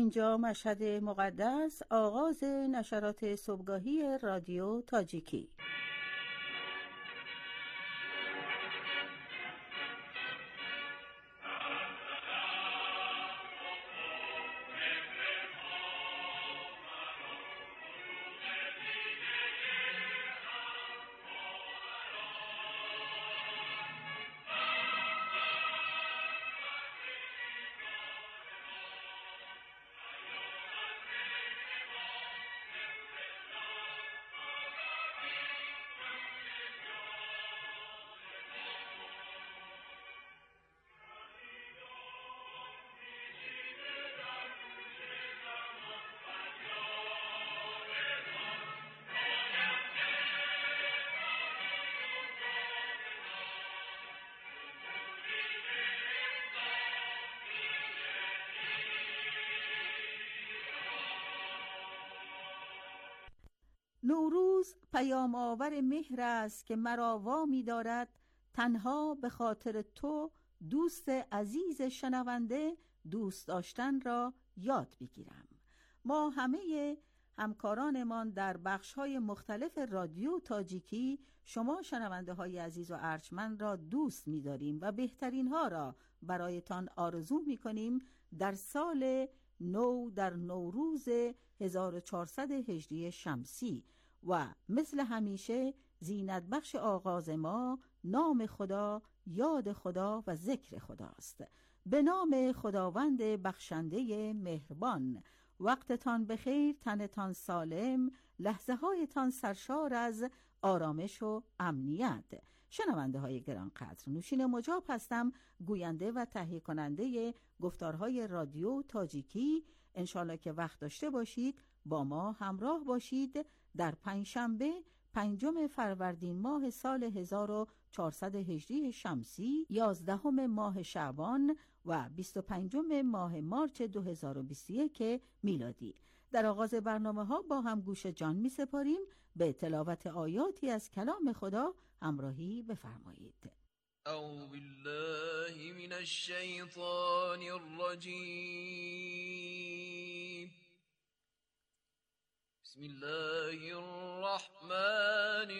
اینجا مشهد مقدس، آغاز نشرات صبحگاهی رادیو تاجیکی. نوروز پیام آور مهر است که مرا وامی دارد تنها به خاطر تو دوست عزیز شنونده دوست داشتن را یاد بگیرم. ما همه همکارانمان در بخش‌های مختلف رادیو تاجیکی شما شنونده های عزیز و ارجمند را دوست می‌داریم و بهترین ها را برایتان آرزو می‌کنیم در سال نو، در نوروز 1400 هجری شمسی. و مثل همیشه زینت بخش آغاز ما نام خدا، یاد خدا و ذکر خداست. به نام خداوند بخشنده مهربان. وقتتان بخیر، تنتان سالم، لحظه هایتان سرشار از آرامش و امنیت. شنونده های گرانقدر، نوشین مجاب هستم، گوینده و تهیه کننده گفتارهای رادیو تاجیکی. انشالله که وقت داشته باشید با ما همراه باشید در پنجشنبه 5 فروردین ماه سال 1400 هجری شمسی، 11 ماه شعبان و 25 ماه مارس 2021 میلادی. در آغاز برنامه ها با هم گوش جان می سپاریم. به تلاوت آیاتی از کلام خدا همراهی بفرمایید. اعوذ بالله من الشیطان الرجیم. بسم الله الرحمن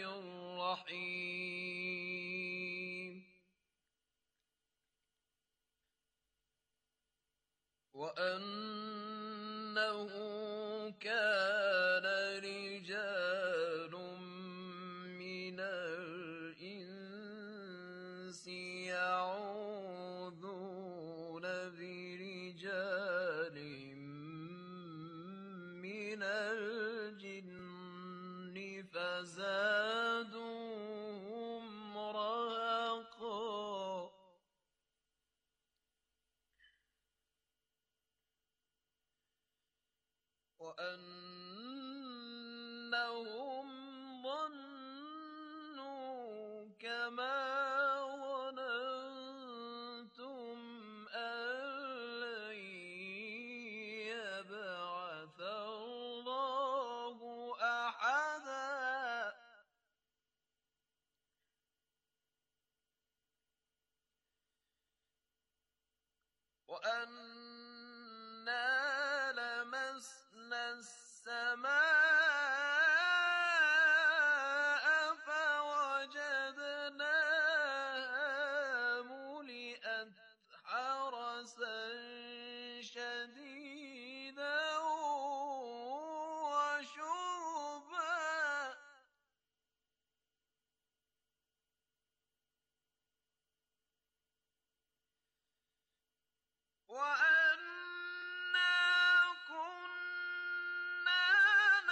الرحیم. وأنه كان رجال من الإنس يعوذون برجال من الجن فزادوهم رهقا. وأنهم ظنوا كما ظننتم أن لن يبعث الله أحدا. وأنا لمسنا السماء فوجدناها ملئت حرسا شديدا وشربا. وأنا كنا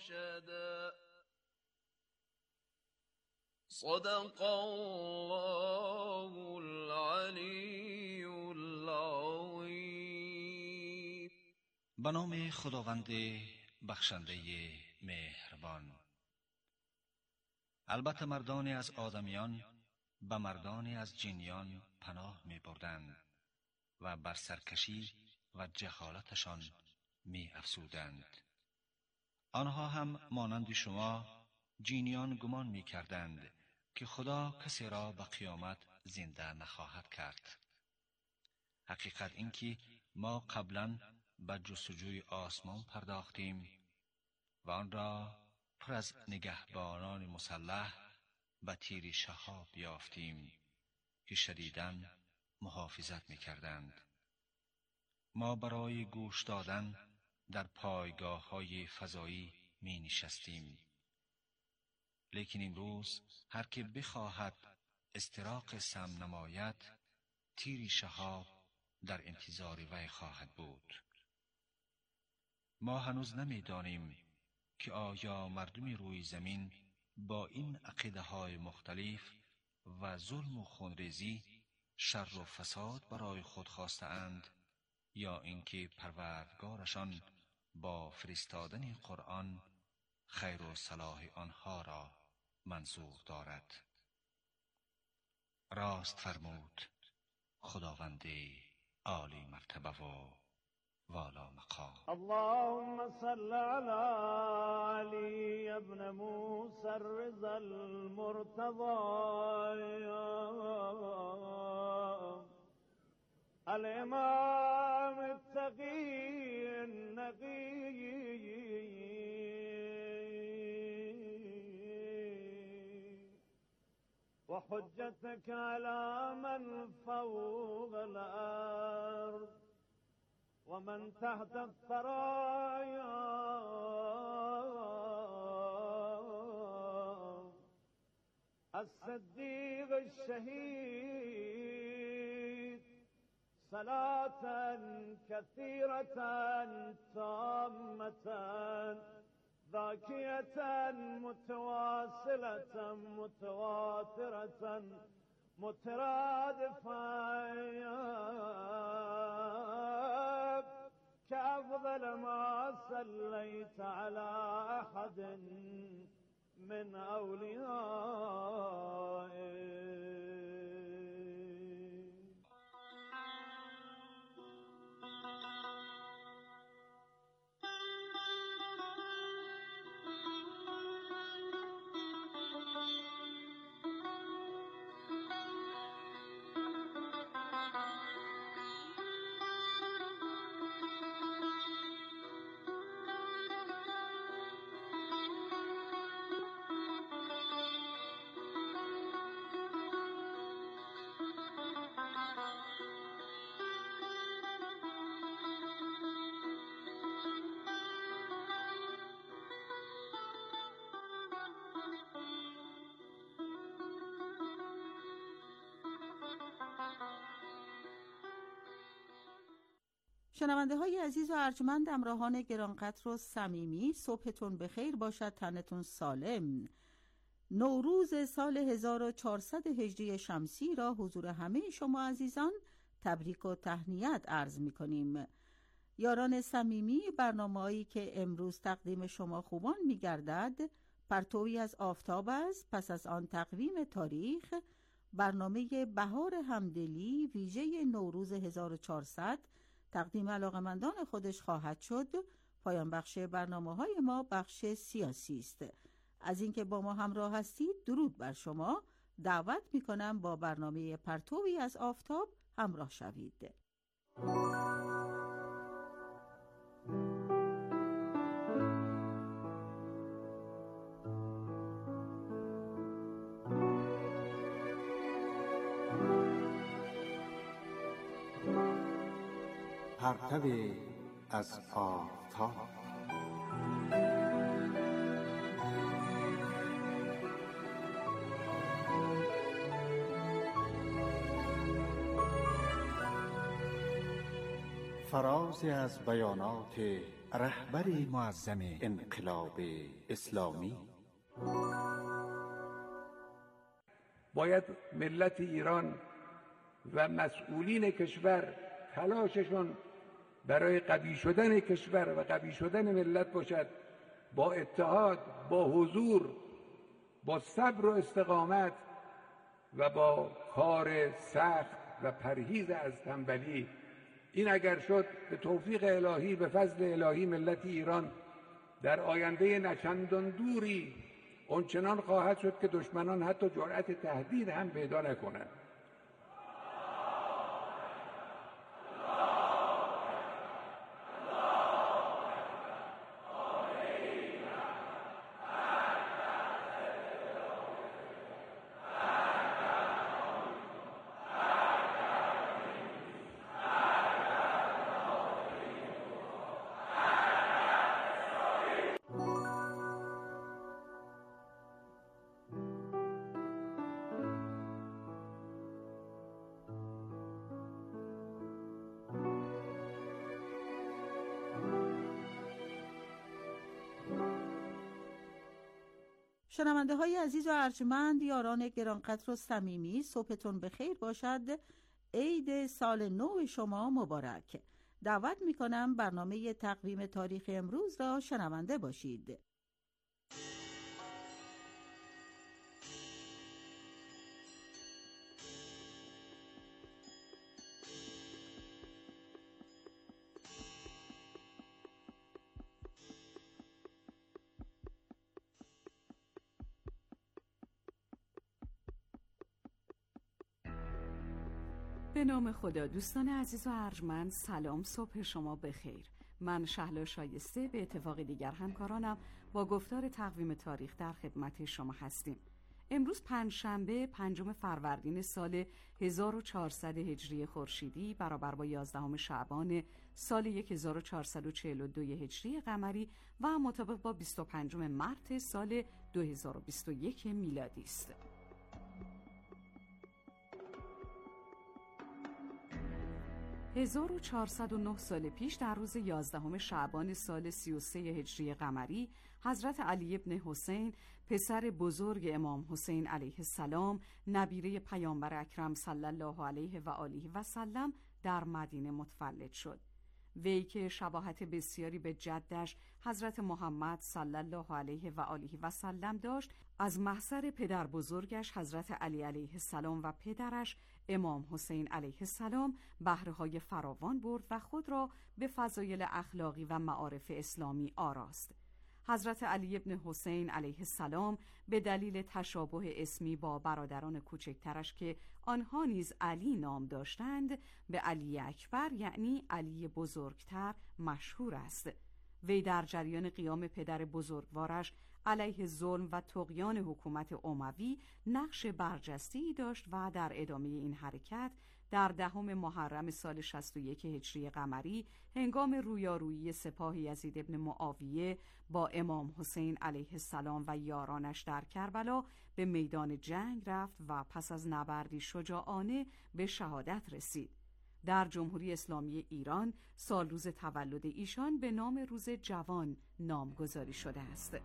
رشدا. صدق الله العلی العظیم. به نام خداوند بخشنده مهربان. البته مردانی از آدمیان به مردانی از جنیان پناه می بردند و بر سرکشی و جهالتشان می افزودند. آنها هم مانند شما جنیان گمان می کردند که خدا کسی را به قیامت زنده نخواهد کرد. حقیقت این که ما قبلا به جستجوی آسمان پرداختیم و آن را پر از نگهبانان مسلح به تیر شهاب یافتیم که شدیداً محافظت می کردند. ما برای گوش دادن در پایگاه های فضایی می نشستیم. لیکن امروز هر که بخواهد استراق سم نماید، تیر شهاب در انتظار وی خواهد بود. ما هنوز نمی دانیم که آیا مردم روی زمین با این عقیده های مختلف و ظلم و خونریزی شر و فساد برای خود خواسته اند یا اینکه پروردگارشان با فرستادن قرآن خیر و صلاح آنها را منظور دارد. راست فرمود خداوند عالی مرتبه و والا مقام. اللهم صل على علي ابن موسى الرضا المرتضى الامام التقي النقي وحجتك على من فوق الارض ومن تحت الثرايا الصديق الشهيد صلاة كثيرة تامة ذاكية متواصلة متواترة مترادفة كأفضل ما صليت على أحد من أوليائك. شنونده های عزیز و ارجمند، همراهان گرانقدر و صمیمی، صبحتون بخیر باشد، تنتون سالم. نوروز سال 1400 هجری شمسی را حضور همه شما عزیزان تبریک و تهنیت عرض می کنیم. یاران صمیمی، برنامه‌ای که امروز تقدیم شما خوبان می گردد پرتوی از آفتاب است. پس از آن تقویم تاریخ، برنامه بهار همدلی ویژه نوروز 1400 تقدیم علاقمندان خودش خواهد شد. پایان بخش برنامه‌های ما بخش سیاسی است. از اینکه با ما همراه هستید درود بر شما. دعوت می‌کنم با برنامه پرتوی از آفتاب همراه شوید. پرتو از آفتاب. فرازی از بیانات رهبر معظم انقلاب اسلامی. باید ملت ایران و مسئولین کشور تلاششون برای قوی شدن کشور و قوی شدن ملت باشد، با اتحاد، با حضور، با صبر و استقامت و با کار سخت و پرهیز از تنبلی. این اگر شد به توفیق الهی، به فضل الهی، ملت ایران در آینده نچندان دوری اونچنان خواهد شد که دشمنان حتی جرأت تهدید هم پیدا نکنند. شنونده های عزیز و ارجمند، یاران گرانقدر و صمیمی، صبحتون بخیر باشد. عید سال نو شما مبارک. دعوت می کنم برنامه تقویم تاریخ امروز را شنونده باشید. به نام خدا. دوستان عزیز و ارجمند، سلام، صبح شما بخیر. من شهلا شایسته به اتفاق دیگر همکارانم با گفتار تقویم تاریخ در خدمت شما هستیم. امروز پنجشنبه 5 فروردین سال 1400 هجری خورشیدی برابر با 11 شعبان سال 1442 هجری قمری و مطابق با 25 مارس سال 2021 میلادی است. 1409 سال پیش در روز 11 شعبان سال 33 هجری قمری، حضرت علی ابن حسین پسر بزرگ امام حسین علیه السلام، نبیره پیامبر اکرم صلی الله علیه و آله و سلم، در مدینه متولد شد. وی که شباهت بسیاری به جدش حضرت محمد صلی الله علیه و آله و سلم داشت، از محضر پدر بزرگش حضرت علی علیه السلام و پدرش امام حسین علیه السلام بهره‌های فراوان برد و خود را به فضایل اخلاقی و معارف اسلامی آراست. حضرت علی ابن حسین علیه السلام به دلیل تشابه اسمی با برادران کوچکترش که آنها نیز علی نام داشتند، به علی اکبر یعنی علی بزرگتر مشهور است. وی در جریان قیام پدر بزرگوارش علیه ظلم و طغیان حکومت اموی نقش برجسته‌ای داشت و در ادامه این حرکت در 10 محرم سال 61 هجری قمری، هنگام رویارویی سپاه یزید ابن معاویه با امام حسین علیه السلام و یارانش در کربلا، به میدان جنگ رفت و پس از نبردی شجاعانه به شهادت رسید. در جمهوری اسلامی ایران سال روز تولد ایشان به نام روز جوان نامگذاری شده است.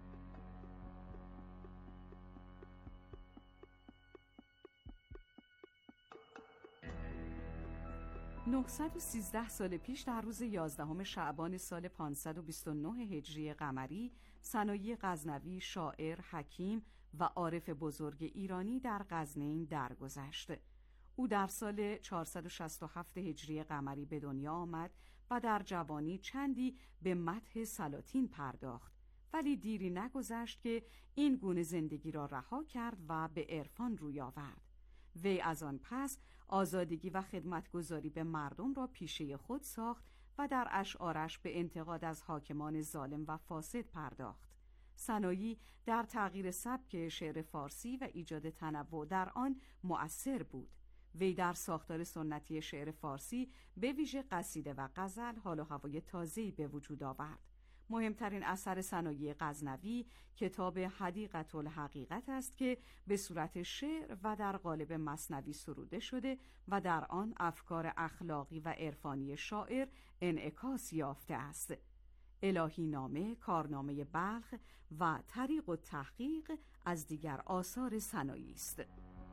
913 سال پیش در روز 11 شعبان سال 529 هجری قمری، سنایی غزنوی، شاعر، حکیم و عارف بزرگ ایرانی در غزنین درگذشت. او در سال 467 هجری قمری به دنیا آمد و در جوانی چندی به مدح سلاطین پرداخت، ولی دیری نگذشت که این گونه زندگی را رها کرد و به عرفان روی آورد. وی از آن پس آزادگی و خدمتگزاری به مردم را پیشه خود ساخت و در اشعارش به انتقاد از حاکمان ظالم و فاسد پرداخت. سنایی در تغییر سبک شعر فارسی و ایجاد تنوع در آن مؤثر بود. وی در ساختار سنتی شعر فارسی به ویژه قصیده و غزل حال و هوای تازه‌ای به وجود آورد. مهمترین اثر ثنایی غزنوی کتاب حدیقة الحقیقت است که به صورت شعر و در قالب مثنوی سروده شده و در آن افکار اخلاقی و عرفانی شاعر انعکاس یافته است. الهی نامه، کارنامه بلخ و طریق التحقیق از دیگر آثار ثنایی است.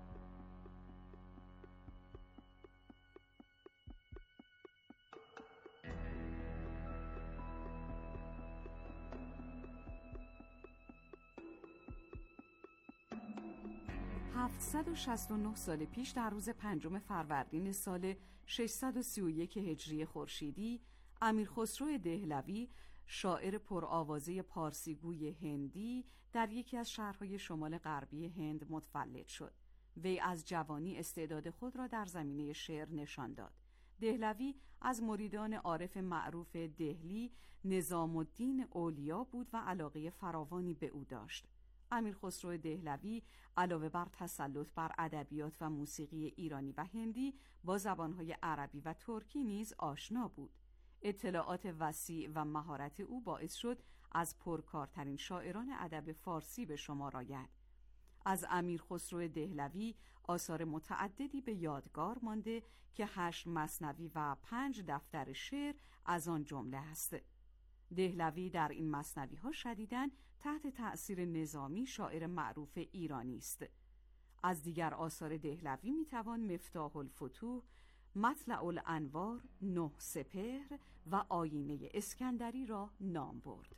(769) سال پیش در روز 5 فروردین سال 631 هجری خورشیدی، امیر خسرو دهلوی، شاعر پرآوازه پارسیگوی هندی، در یکی از شهرهای شمال غربی هند متولد شد. وی از جوانی استعداد خود را در زمینه شعر نشان داد. دهلوی از مریدان عارف معروف دهلی نظام الدین اولیا بود و علاقه فراوانی به او داشت. امیر خسرو دهلوی علاوه بر تسلط بر ادبیات و موسیقی ایرانی و هندی با زبانهای عربی و ترکی نیز آشنا بود. اطلاعات وسیع و مهارت او باعث شد از پرکارترین شاعران ادب فارسی به شمار آید. از امیر خسرو دهلوی آثار متعددی به یادگار مانده که 8 مثنوی و 5 دفتر شعر از آن جمله است. دهلوی در این مثنوی‌ها شدیداً تحت تأثیر نظامی، شاعر معروف ایرانی است. از دیگر آثار دهلوی میتوان مفتاح الفتوح، مطلع الانوار، 9 سپهر و آیینه اسکندری را نام برد.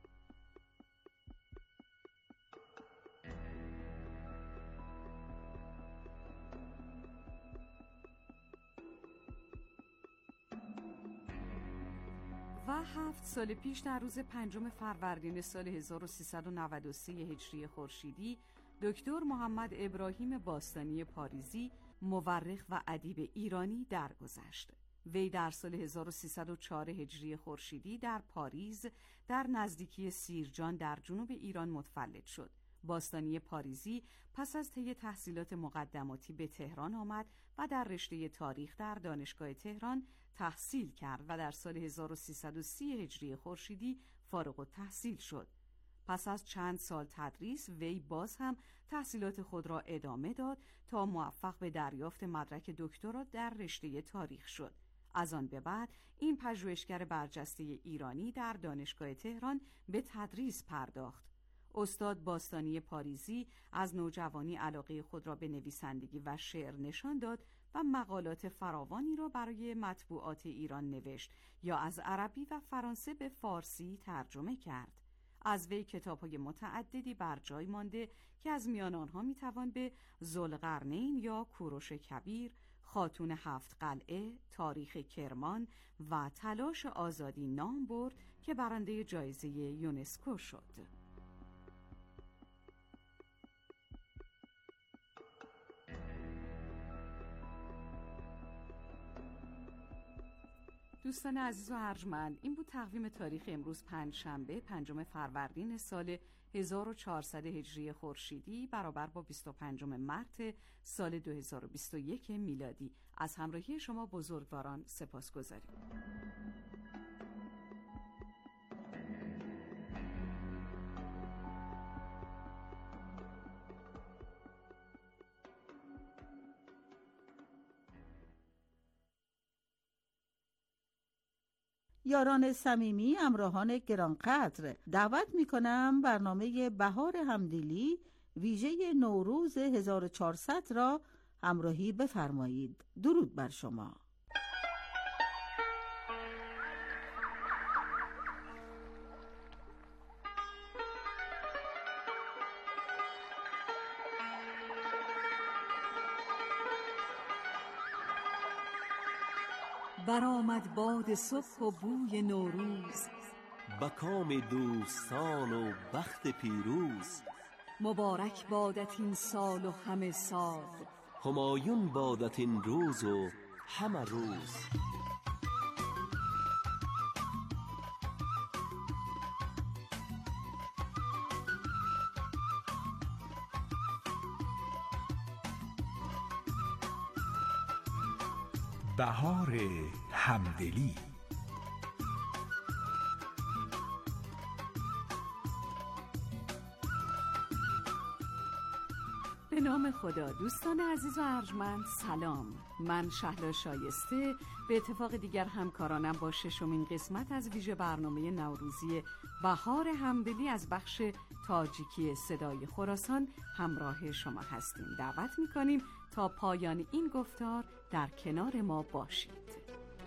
و 7 سال پیش در روز 5 فروردین سال 1393 هجری خورشیدی، دکتر محمد ابراهیم باستانی پاریزی، مورخ و ادیب ایرانی درگذشت. وی در سال 1304 هجری خورشیدی در پاریز در نزدیکی سیرجان در جنوب ایران متولد شد. باستانی پاریزی پس از طی تحصیلات مقدماتی به تهران آمد و در رشته تاریخ در دانشگاه تهران تحصیل کرد و در سال 1330 هجری خورشیدی فارغ التحصیل شد. پس از چند سال تدریس، وی باز هم تحصیلات خود را ادامه داد تا موفق به دریافت مدرک دکترا در رشته تاریخ شد. از آن به بعد این پژوهشگر برجسته ایرانی در دانشگاه تهران به تدریس پرداخت. استاد باستانی پاریزی از نوجوانی علاقه خود را به نویسندگی و شعر نشان داد و مقالات فراوانی را برای مطبوعات ایران نوشت یا از عربی و فرانسه به فارسی ترجمه کرد. از وی کتاب‌های متعددی بر جای مانده که از میان آنها میتوان به ذوالقرنین یا کوروش کبیر، خاتون 7 قلعه، تاریخ کرمان و تلاش آزادی نام برد که برنده جایزه یونسکو شد. دوستان عزیز و ارجمند، این بود تقویم تاریخ امروز پنجشنبه 5 فروردین سال 1400 هجری خورشیدی برابر با 25 مارس سال 2021 میلادی. از همراهی شما بزرگواران سپاسگزاریم. یاران صمیمی، همراهان گرانقدر، دعوت می‌کنم برنامه بهار همدلی ویژه نوروز 1400 را همراهی بفرمایید. درود بر شما. برآمد باد صبح و بوی نوروز، به کام دوستان و بخت پیروز. مبارک بادت این سال و همه سال، همایون بادت این روز و همه روز. بهار همدلی. به نام خدا. دوستان عزیز و ارجمند سلام. من شهلا شایسته به اتفاق دیگر همکارانم با ششمین قسمت از ویژه برنامه نوروزی بهار همدلی از بخش تاجیکی صدای خراسان همراه شما هستیم. دعوت می‌کنیم تا پایان این گفتار در کنار ما باشید.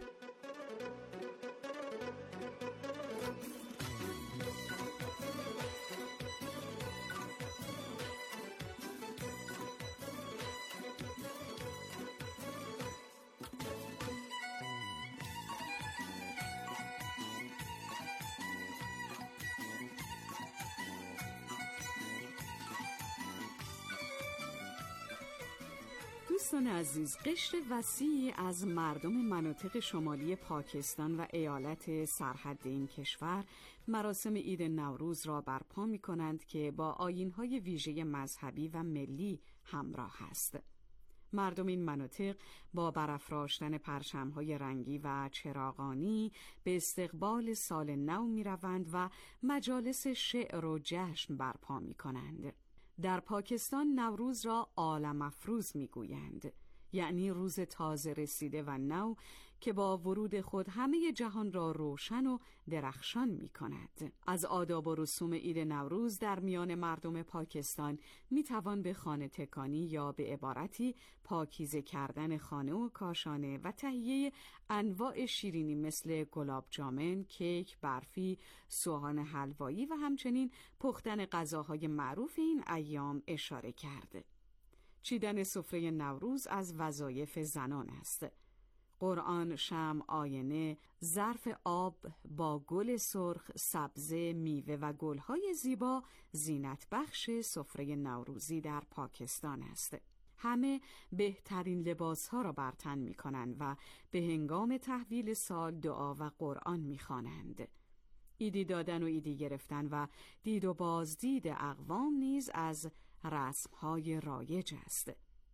دوستان عزیز، قشر وسیعی از مردم مناطق شمالی پاکستان و ایالت سرحد این کشور مراسم عید نوروز را برپا می کنند که با آیین‌های ویژه مذهبی و ملی همراه است. مردم این مناطق با برافراشتن پرچم‌های رنگی و چراغانی به استقبال سال نو می روند و مجالس شعر و جشن برپا می کنند. در پاکستان نوروز را عالم افروز می‌گویند، یعنی روز تازه رسیده و نو که با ورود خود همه جهان را روشن و درخشان می‌کند. از آداب و رسوم عید نوروز در میان مردم پاکستان می‌توان به خانه تکانی یا به عبارتی پاکیزه کردن خانه و کاشانه و تهیه انواع شیرینی مثل گلاب جامن، کیک، برفی، سوهان حلوایی و همچنین پختن غذاهای معروف این ایام اشاره کرد. چیدن سفره نوروز از وظایف زنان است. قرآن، شمع، آینه، ظرف آب با گل سرخ، سبزه، میوه و گلهای زیبا زینت بخش سفره نوروزی در پاکستان است. همه بهترین لباسها را بر تن می کنند و به هنگام تحویل سال دعا و قرآن می خوانند. عیدی دادن و عیدی گرفتن و دید و بازدید اقوام نیز از رسم‌های رایج است.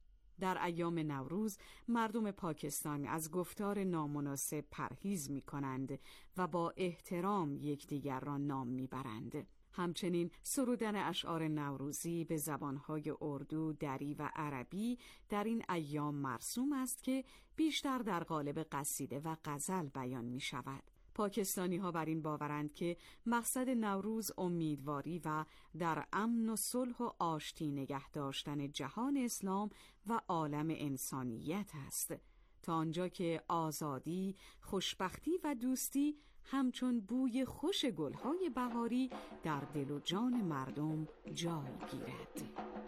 در ایام نوروز مردم پاکستان از گفتار نامناسب پرهیز می‌کنند و با احترام یکدیگر را نام می‌برند. همچنین سرودن اشعار نوروزی به زبان‌های اردو، دری و عربی در این ایام مرسوم است که بیشتر در قالب قصیده و غزل بیان می‌شود. پاکستانی ها بر این باورند که مقصد نوروز امیدواری و در امن و صلح و آشتی نگه داشتن جهان اسلام و عالم انسانیت است، تا آنجا که آزادی، خوشبختی و دوستی همچون بوی خوش گلهای بهاری در دل و جان مردم جای گیرد.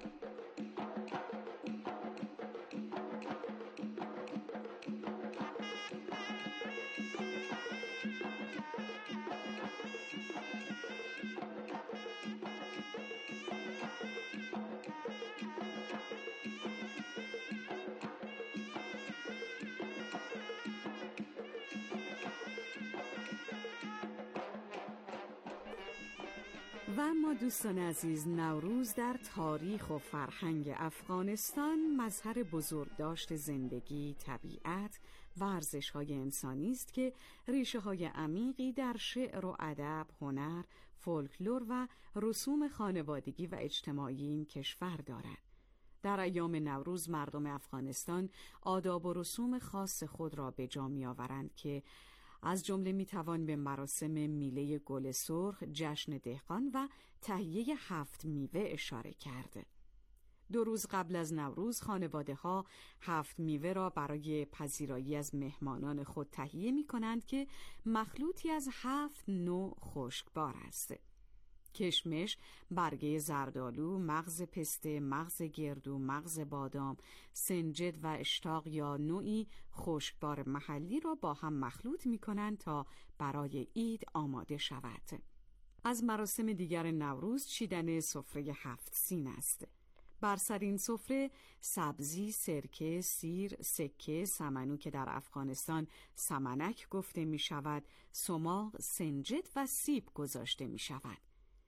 و اما دوستان عزیز، نوروز در تاریخ و فرهنگ افغانستان مظهر بزرگداشت زندگی، طبیعت و ارزش‌های انسانی است که ریشه‌های عمیقی در شعر و ادب، هنر، فولکلور و رسوم خانوادگی و اجتماعی این کشور دارد. در ایام نوروز مردم افغانستان آداب و رسوم خاص خود را به جا می‌آورند که از جمله میتوان به مراسم میله گل سرخ، جشن دهقان و تهیه 7 میوه اشاره کرد. 2 روز قبل از نوروز خانواده‌ها 7 میوه را برای پذیرایی از مهمانان خود تهیه می‌کنند که مخلوطی از 7 نوع خشکبار است: کشمش، برگه زردآلو، مغز پسته، مغز گردو، مغز بادام، سنجد و اشتاق یا نوعی خشکبار محلی را با هم مخلوط می کنند تا برای عید آماده شود. از مراسم دیگر نوروز چیدن سفره 7 سین است. بر سر این سفره سبزی، سرکه، سیر، سکه، سمنو که در افغانستان سمنک گفته می شود، سماق، سنجد و سیب گذاشته می شود.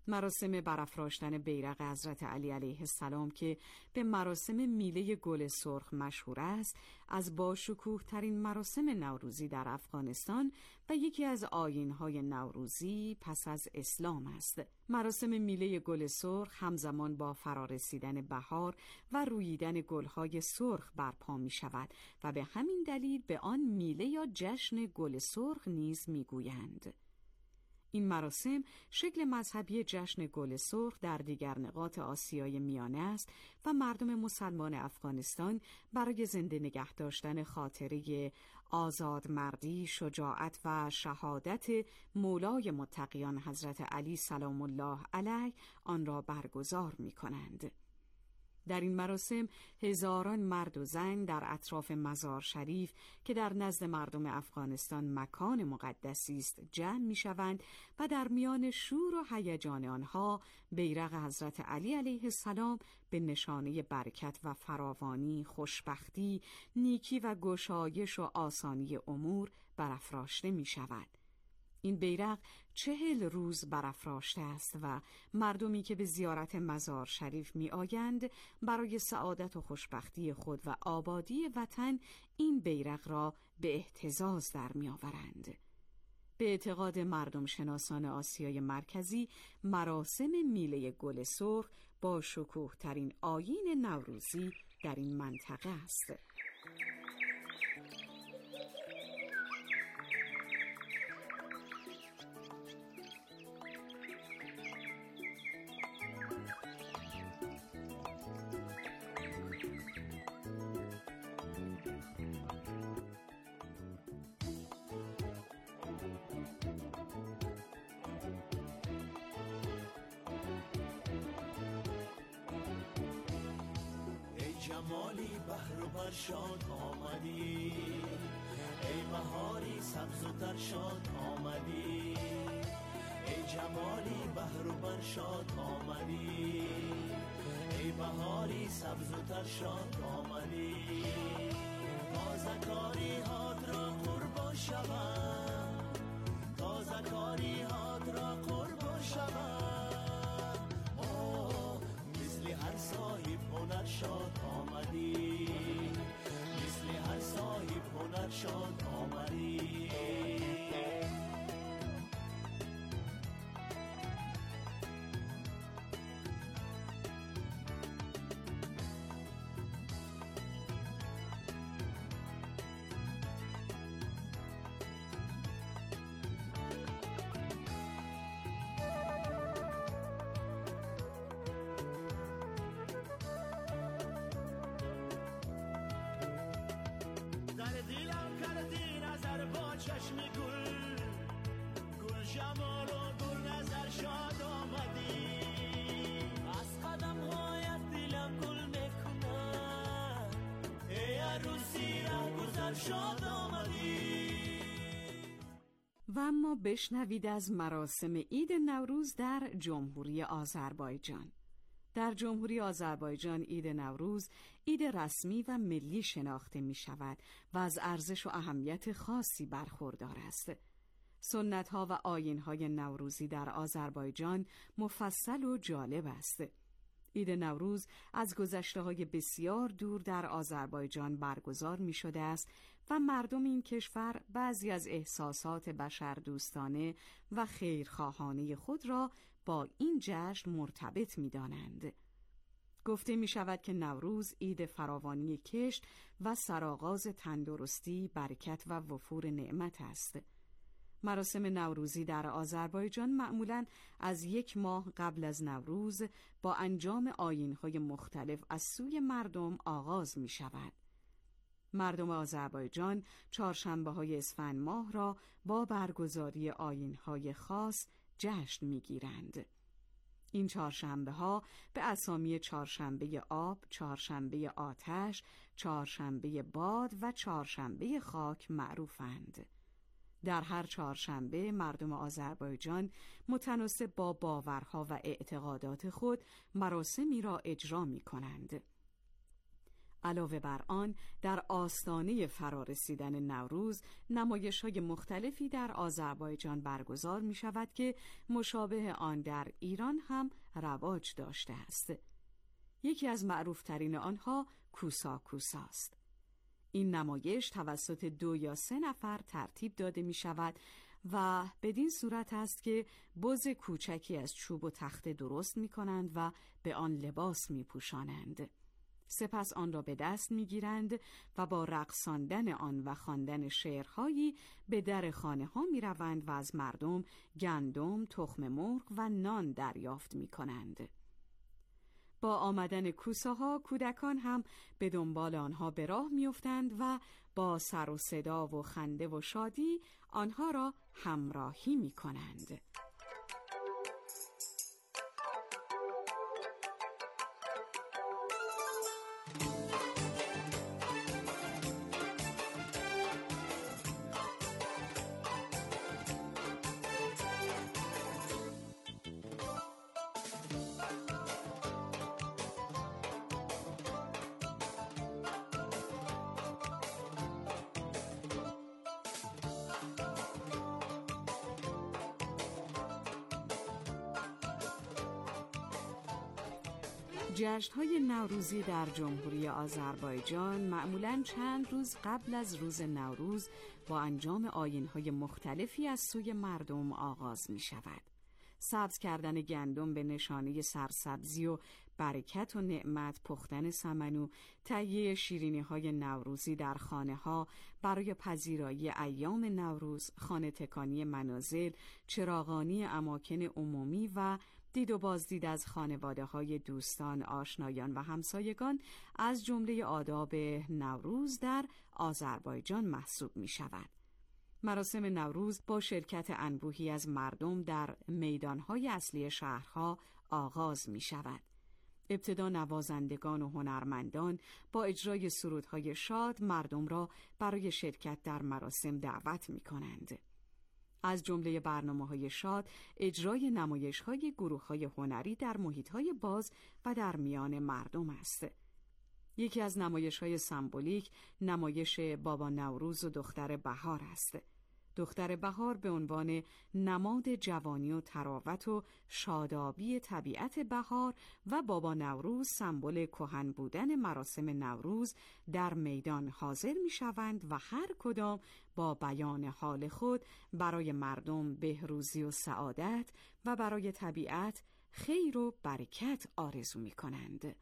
مراسم برافراشتن بیرق حضرت علی علیه السلام که به مراسم میله گل سرخ مشهور است، از باشکوه ترین مراسم نوروزی در افغانستان و یکی از آیین‌های نوروزی پس از اسلام است. مراسم میله گل سرخ همزمان با فرارسیدن بهار و روییدن گل‌های سرخ برپا می‌شود و به همین دلیل به آن میله یا جشن گل سرخ نیز می‌گویند. این مراسم شکل مذهبی جشن گل سرخ در دیگر نقاط آسیای میانه است و مردم مسلمان افغانستان برای زنده نگه داشتن خاطره آزادمردی، شجاعت و شهادت مولای متقیان حضرت علی سلام الله علیه آن را برگزار می‌کنند. در این مراسم هزاران مرد و زن در اطراف مزار شریف که در نزد مردم افغانستان مکان مقدسی است جمع می‌شوند و در میان شور و هیجان آنها بیرق حضرت علی علیه السلام به نشانه برکت و فراوانی، خوشبختی، نیکی و گشایش و آسانی امور برافراشته می‌شود. این بیرق 40 روز برافراشته است و مردمی که به زیارت مزار شریف می آیند برای سعادت و خوشبختی خود و آبادی وطن این بیرق را به اهتزاز در می آورند. به اعتقاد مردم شناسان آسیای مرکزی، مراسم میله گل سرخ با شکوه ترین آیین نوروزی در این منطقه است. جمالی بحر و بر شاد آمدی، ای بهاری سبز و تر شاد آمدی، ای جمالی بحر و بر شاد آمدی، ای بهاری سبز و تر شاد آمدی. تازه کاری هات را قربان شوم، تازه کاری هات را قربان شوم. مثل هر صاحب هنر شاد آمدی، مثل هر صاحب هنر شاد آمدی. چشم گل گل جمال و گل نظر شاد آمدی، از قدم هایت دلم گل میکنه، ای عروسی ره گذر شاد آمدی. و اما بشنوید از مراسم عید نوروز در جمهوری آذربایجان. در جمهوری آذربایجان عید نوروز عید رسمی و ملی شناخته می شود و از ارزش و اهمیت خاصی برخوردار است. سنت‌ها و آیین‌های نوروزی در آذربایجان مفصل و جالب است. عید نوروز از گذشته‌های بسیار دور در آذربایجان برگزار می شده است و مردم این کشور بعضی از احساسات بشردوستانه و خیرخواهانه خود را با این جشن مرتبط می دانند. گفته می شود که نوروز عید فراوانی کشت و سرآغاز تندرستی، برکت و وفور نعمت است. مراسم نوروزی در آذربایجان معمولاً از 1 ماه قبل از نوروز با انجام آیین‌های مختلف از سوی مردم آغاز می شود. مردم آذربایجان چهارشنبه‌های اسفند ماه را با برگزاری آیین‌های خاص جشن می‌گیرند. این چهارشنبه‌ها به اسامی چهارشنبه آب، چهارشنبه آتش، چهارشنبه باد و چهارشنبه خاک معروفند. در هر چهارشنبه مردم آذربایجان متناسب با باورها و اعتقادات خود مراسمی را اجرا می‌کنند. علاوه بر آن، در آستانه فرارسیدن نوروز نمایش‌های مختلفی در آذربایجان برگزار می‌شود که مشابه آن در ایران هم رواج داشته است. یکی از معروفترین آنها کوسا کوساست. این نمایش توسط 2 یا 3 نفر ترتیب داده می‌شود و بدین صورت است که بز کوچکی از چوب و تخته درست می‌کنند و به آن لباس می‌پوشانند. سپس آن را به دست می‌گیرند و با رقصاندن آن و خواندن شعرهایی به در خانه‌ها می‌روند و از مردم گندم، تخم مرغ و نان دریافت می‌کنند. با آمدن کوساها کودکان هم به دنبال آنها به راه می‌افتند و با سر و صدا و خنده و شادی آنها را همراهی می‌کنند. جشن‌های نوروزی در جمهوری آذربایجان معمولاً چند روز قبل از روز نوروز با انجام آیین‌های مختلفی از سوی مردم آغاز می‌شود. سبز کردن گندم به نشانه سرسبزی و برکت و نعمت، پختن سمنو، تهیه شیرینی‌های نوروزی در خانه‌ها برای پذیرایی ایام نوروز، خانه تکانی منازل، چراغانی اماکن عمومی و دید و بازدید از خانواده‌های دوستان، آشنایان و همسایگان از جمله آداب نوروز در آذربایجان محسوب می‌شود. مراسم نوروز با شرکت انبوهی از مردم در میدان‌های اصلی شهرها آغاز می‌شود. ابتدا نوازندگان و هنرمندان با اجرای سرودهای شاد مردم را برای شرکت در مراسم دعوت می‌کنند. از جمله برنامه‌های شاد، اجرای نمایش‌های گروه‌های هنری در محیط‌های باز و در میان مردم است. یکی از نمایش‌های سمبولیک نمایش بابا نوروز و دختر بهار است. دختر بهار به عنوان نماد جوانی و تراوت و شادابی طبیعت بهار و بابا نوروز سمبل کهن بودن مراسم نوروز در میدان حاضر می‌شوند و هر کدام با بیان حال خود برای مردم بهروزی و سعادت و برای طبیعت خیر و برکت آرزو می‌کنند.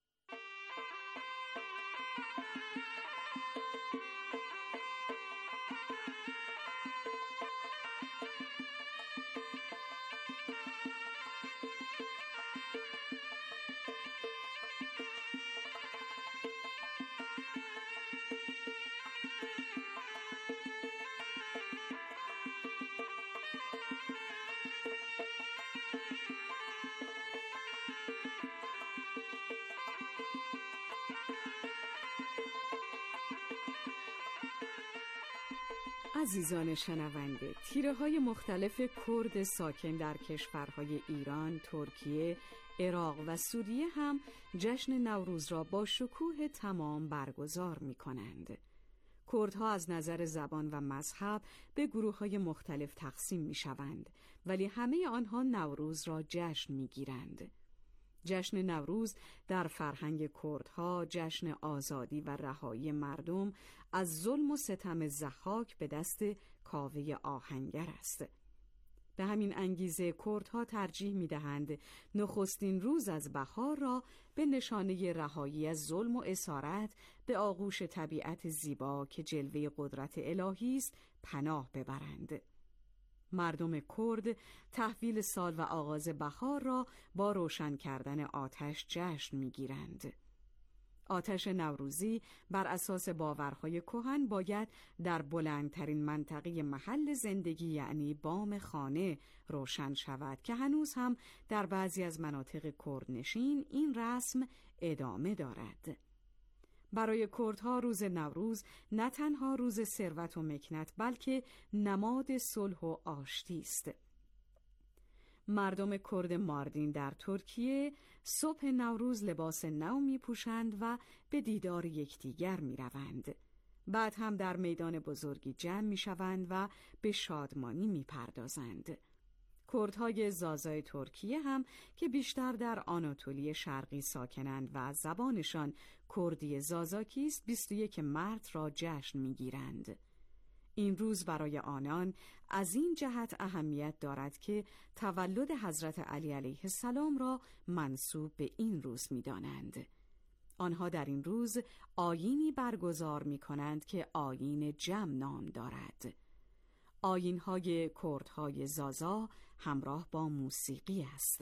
عزیزان شنونده، تیره‌های مختلف کرد ساکن در کشورهای ایران، ترکیه، عراق و سوریه هم جشن نوروز را با شکوه تمام برگزار می‌کنند. کردها از نظر زبان و مذهب به گروه‌های مختلف تقسیم می‌شوند، ولی همه آنها نوروز را جشن می‌گیرند. جشن نوروز در فرهنگ کردها جشن آزادی و رهایی مردم از ظلم و ستم ضحاک به دست کاوه آهنگر است. به همین انگیزه کردها ترجیح می‌دهند نخستین روز از بهار را به نشانه رهایی از ظلم و اسارت به آغوش طبیعت زیبا که جلوه قدرت الهی است پناه ببرند. مردم کرد تحویل سال و آغاز بهار را با روشن کردن آتش جشن می‌گیرند. آتش نوروزی بر اساس باورهای کهن باید در بلندترین منطقه محل زندگی یعنی بام خانه روشن شود که هنوز هم در بعضی از مناطق کردنشین این رسم ادامه دارد. برای کردها روز نوروز نه تنها روز ثروت و مکنت بلکه نماد صلح و آشتی است. مردم کرد ماردین در ترکیه صبح نوروز لباس نو می پوشند و به دیدار یکدیگر می روند. بعد هم در میدان بزرگی جمع می شوند و به شادمانی می پردازند. کردهای زازای ترکیه هم که بیشتر در آناتولی شرقی ساکنند و زبانشان کردی زازاکی است 21 مارس را جشن می گیرند. این روز برای آنان از این جهت اهمیت دارد که تولد حضرت علی علیه السلام را منسوب به این روز می دانند. آنها در این روز آیینی برگزار می کنند که آیین جم نام دارد. آیین‌های کردهای زازا همراه با موسیقی است.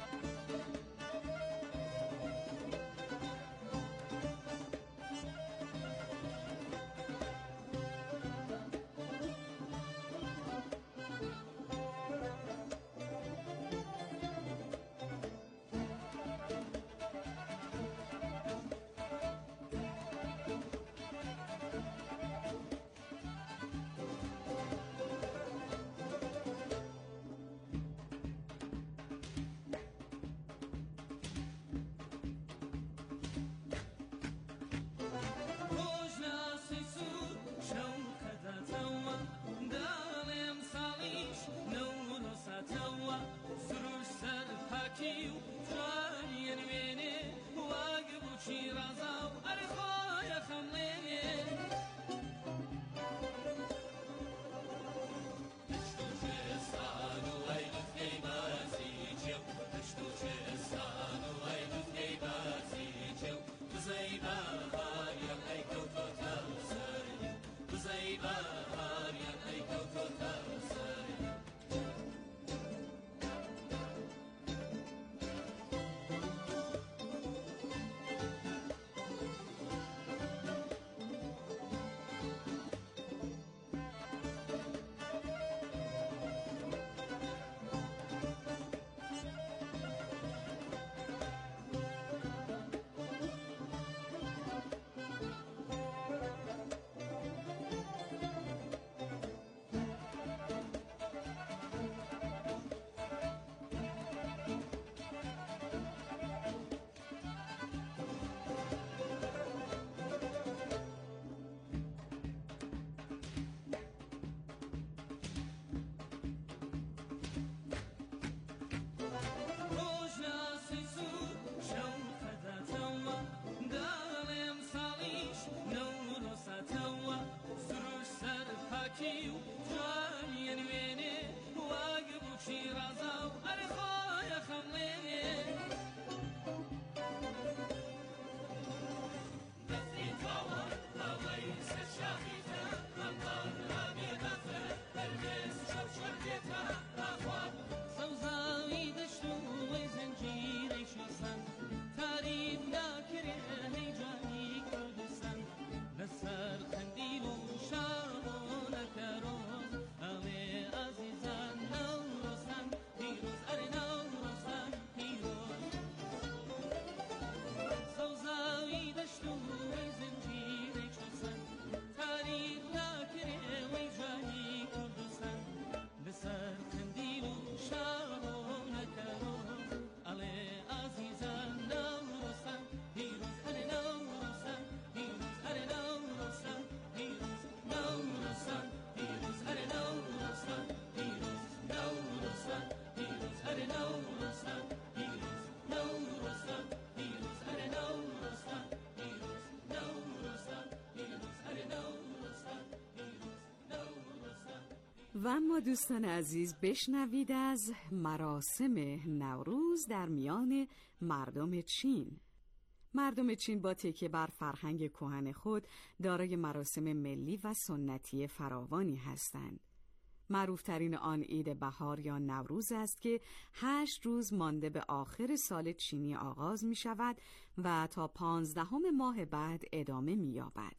و اما دوستان عزیز بشنوید از مراسم نوروز در میان مردم چین. مردم چین با تکیه بر فرهنگ کهن خود دارای مراسم ملی و سنتی فراوانی هستند. معروفترین آن عید بهار یا نوروز است که 8 روز مانده به آخر سال چینی آغاز می شود و تا 15 ماه بعد ادامه می یابد.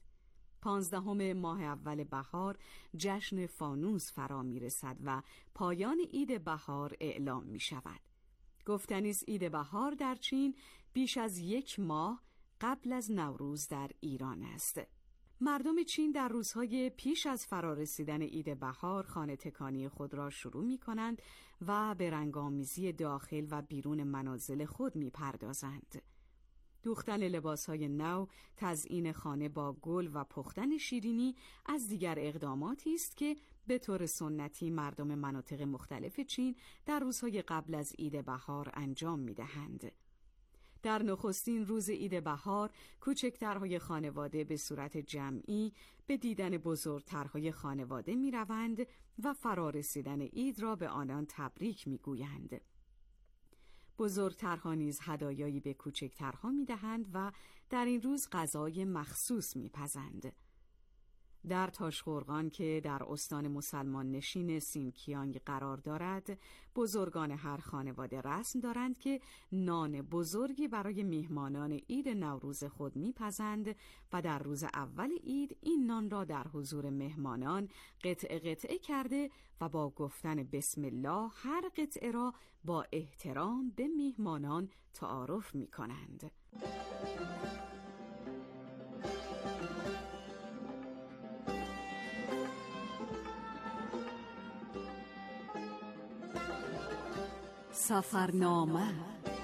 15 ماه اول بهار جشن فانوس فرا می رسد و پایان عید بهار اعلام می شود. گفتنی است عید بهار در چین بیش از 1 ماه قبل از نوروز در ایران است. مردم چین در روزهای پیش از فرارسیدن عید بهار خانه تکانی خود را شروع می کنند و به رنگامیزی داخل و بیرون منازل خود می پردازند. دوختن لباسهای نو، تزیین خانه با گل و پختن شیرینی از دیگر اقداماتی است که به طور سنتی مردم مناطق مختلف چین در روزهای قبل از عید بهار انجام می دهند. در نخستین روز عید بهار، کوچکترهای خانواده به صورت جمعی به دیدن بزرگترهای خانواده می روند و فرارسیدن عید را به آنان تبریک می گویند. بزرگترها نیز هدایایی به کوچکترها می دهند و در این روز غذای مخصوص می پزند. در تاشقرغان که در استان مسلمان نشین سینکیانگ قرار دارد، بزرگان هر خانواده رسم دارند که نان بزرگی برای میهمانان عید نوروز خود میپزند و در روز اول عید این نان را در حضور مهمانان قطعه قطعه کرده و با گفتن بسم الله هر قطعه را با احترام به میهمانان تعارف میکنند. سفرنامه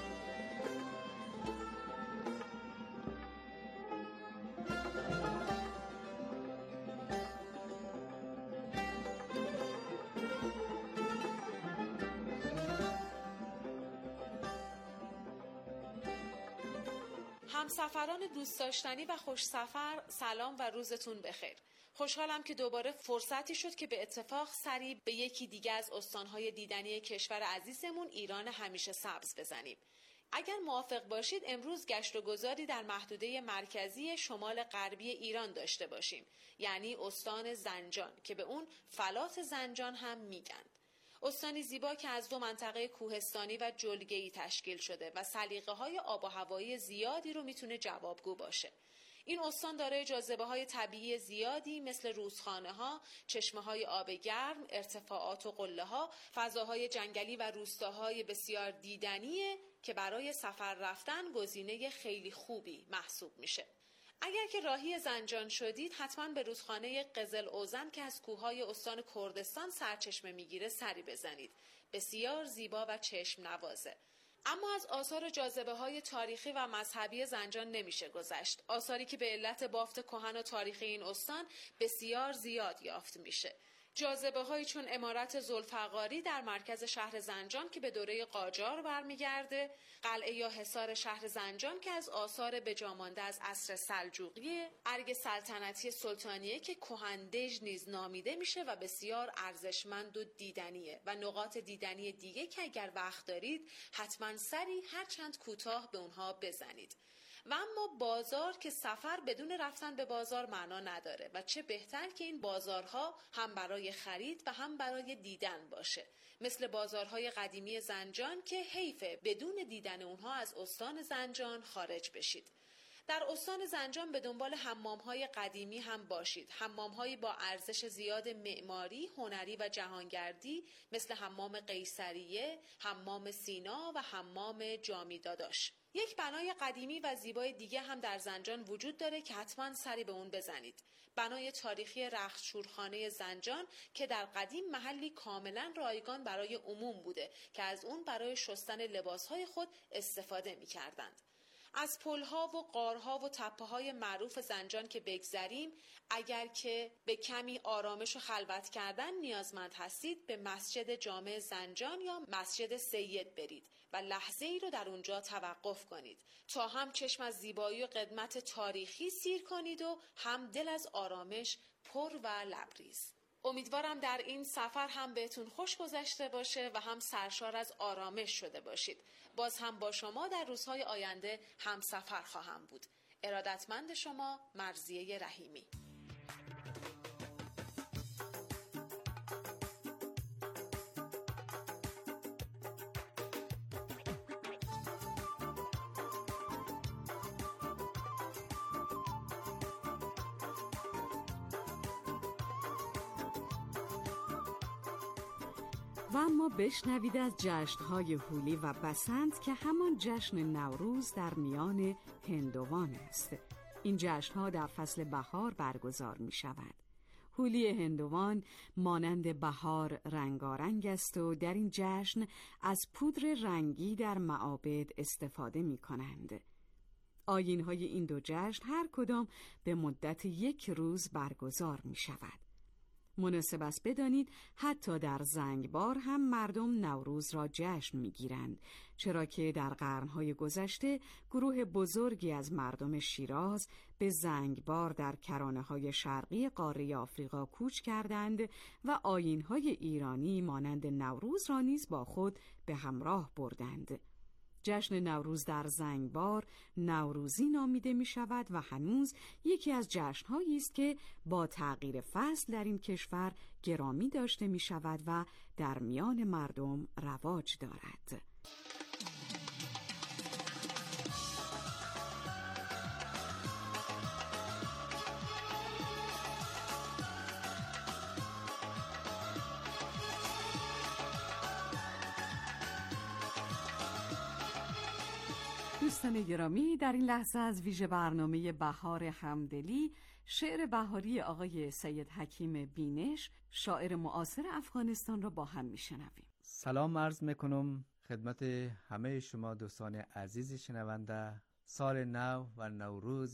همسفران دوست داشتنی و خوش سفر، سلام و روزتون بخیر. خوشحالم که دوباره فرصتی شد که به اتفاق سری به یکی دیگه از استانهای دیدنی کشور عزیزمون ایران همیشه سبز بزنیم. اگر موافق باشید امروز گشت و گذاری در محدوده مرکزی شمال غربی ایران داشته باشیم، یعنی استان زنجان که به اون فلات زنجان هم میگن. استانی زیبا که از دو منطقه کوهستانی و جلگه‌ای تشکیل شده و سلیقه‌های آب و هوایی زیادی رو میتونه جوابگو باشه. این استان دارای جاذبه‌های طبیعی زیادی مثل رودخانه‌ها، چشمه‌های آب گرم، ارتفاعات و قله‌ها، فضاهای جنگلی و روستاهای بسیار دیدنیه که برای سفر رفتن گزینه خیلی خوبی محسوب میشه. اگر که راهی زنجان شدید حتما به رودخانه قزل اوزن که از کوههای استان کردستان سرچشمه میگیره سری بزنید. بسیار زیبا و چشم نوازه. اما از آثار جاذبه‌های تاریخی و مذهبی زنجان نمیشه گذشت. آثاری که به علت بافت کهن و تاریخی این استان بسیار زیاد یافت میشه. جاذبه‌هایی چون عمارت ذوالفقاری در مرکز شهر زنجان که به دوره قاجار برمیگرده، قلعه یا حصار شهر زنجان که از آثار بجامانده از عصر سلجوقیه، ارگ سلطنتی سلطانیه که کهندژ نیز نامیده میشه و بسیار ارزشمند و دیدنیه و نقاط دیدنی دیگه که اگر وقت دارید حتما سری هرچند کوتاه به اونها بزنید. و اما بازار که سفر بدون رفتن به بازار معنا نداره و چه بهتر که این بازارها هم برای خرید و هم برای دیدن باشه، مثل بازارهای قدیمی زنجان که حیفه بدون دیدن اونها از استان زنجان خارج بشید. در استان زنجان به دنبال حمام‌های قدیمی هم باشید، حمام‌هایی با ارزش زیاد معماری، هنری و جهانگردی مثل حمام قیصریه، حمام سینا و حمام جامی داداش. یک بنای قدیمی و زیبای دیگه هم در زنجان وجود داره که حتما سری به اون بزنید. بنای تاریخی رختشورخانه زنجان که در قدیم محلی کاملا رایگان برای عموم بوده که از اون برای شستن لباسهای خود استفاده می‌کردند. از پلها و غارها و تپه‌های معروف زنجان که بگذریم، اگر که به کمی آرامش و خلوت کردن نیازمند هستید به مسجد جامع زنجان یا مسجد سید برید و لحظه ای رو در اونجا توقف کنید تا هم چشم از زیبایی و قدمت تاریخی سیر کنید و هم دل از آرامش پر و لبریز. امیدوارم در این سفر هم بهتون خوش گذشته باشه و هم سرشار از آرامش شده باشید. باز هم با شما در روزهای آینده هم سفر خواهم بود. ارادتمند شما، مرضیه رحیمی. و اما بشنوید از جشن‌های هولی و بسنت که همان جشن نوروز در میان هندوان است. این جشن‌ها در فصل بهار برگزار می‌شود. هولی هندوان مانند بهار رنگارنگ است و در این جشن از پودر رنگی در معابد استفاده می‌کنند. آیین‌های این دو جشن هر کدام به مدت 1 روز برگزار می‌شود. مناسب است بدانید حتی در زنگبار هم مردم نوروز را جشن می‌گیرند، چرا که در قرن‌های گذشته گروه بزرگی از مردم شیراز به زنگبار در کرانه‌های شرقی قاره آفریقا کوچ کردند و آیین‌های ایرانی مانند نوروز را نیز با خود به همراه بردند. جشن نوروز در زنگبار نوروزی نامیده می شود و هنوز یکی از جشن‌هایی است که با تغییر فصل در این کشور گرامی داشته می شود و در میان مردم رواج دارد. دوستان گرامی، در این لحظه از ویژه برنامه بهار همدلی شعر بهاری آقای سید حکیم بینش، شاعر معاصر افغانستان را با هم میشنویم. سلام عرض میکنم خدمت همه شما دوستان عزیز شنونده. سال نو و نوروز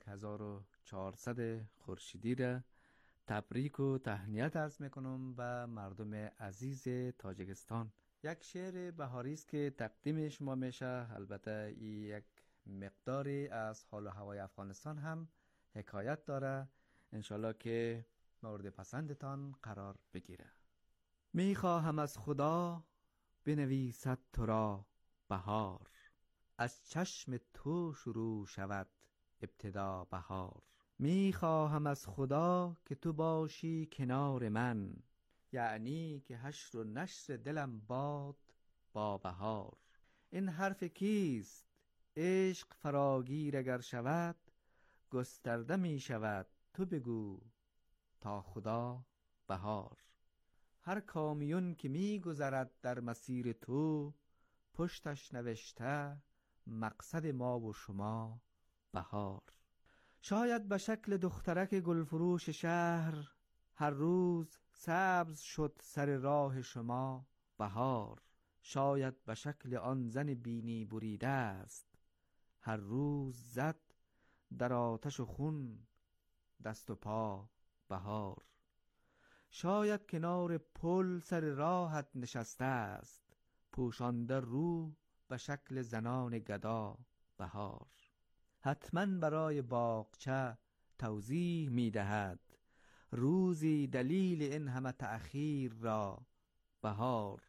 1400 خورشیدی را تبریک و تهنیت عرض میکنم به مردم عزیز تاجیکستان. یک شعر بهاری است که تقدیم شما میشه. البته یک مقداری از حال و هوای افغانستان هم حکایت داره، انشالله که مورد پسندتان قرار بگیره. میخواهم از خدا بنویسد تو را بهار، از چشم تو شروع شود ابتدا بهار. میخواهم از خدا که تو باشی کنار من، یعنی که حشر و نشر دلم باد با بهار. این حرف کیست؟ عشق فراگیر اگر شود، گسترده می شود تو بگو تا خدا بهار. هر کامیون که می گذرد در مسیر تو، پشتش نوشته مقصد ما و شما بهار. شاید به شکل دخترک گلفروش شهر، هر روز سبز شد سر راه شما بهار. شاید به شکل آن زن بینی بریده است، هر روز زد در آتش و خون دست و پا بهار. شاید کنار پل سر راحت نشسته است، پوشانده رو به شکل زنان گدا بهار. حتما برای باغچه توضیح می دهد، روزی دلیل این همه تأخیر را بهار.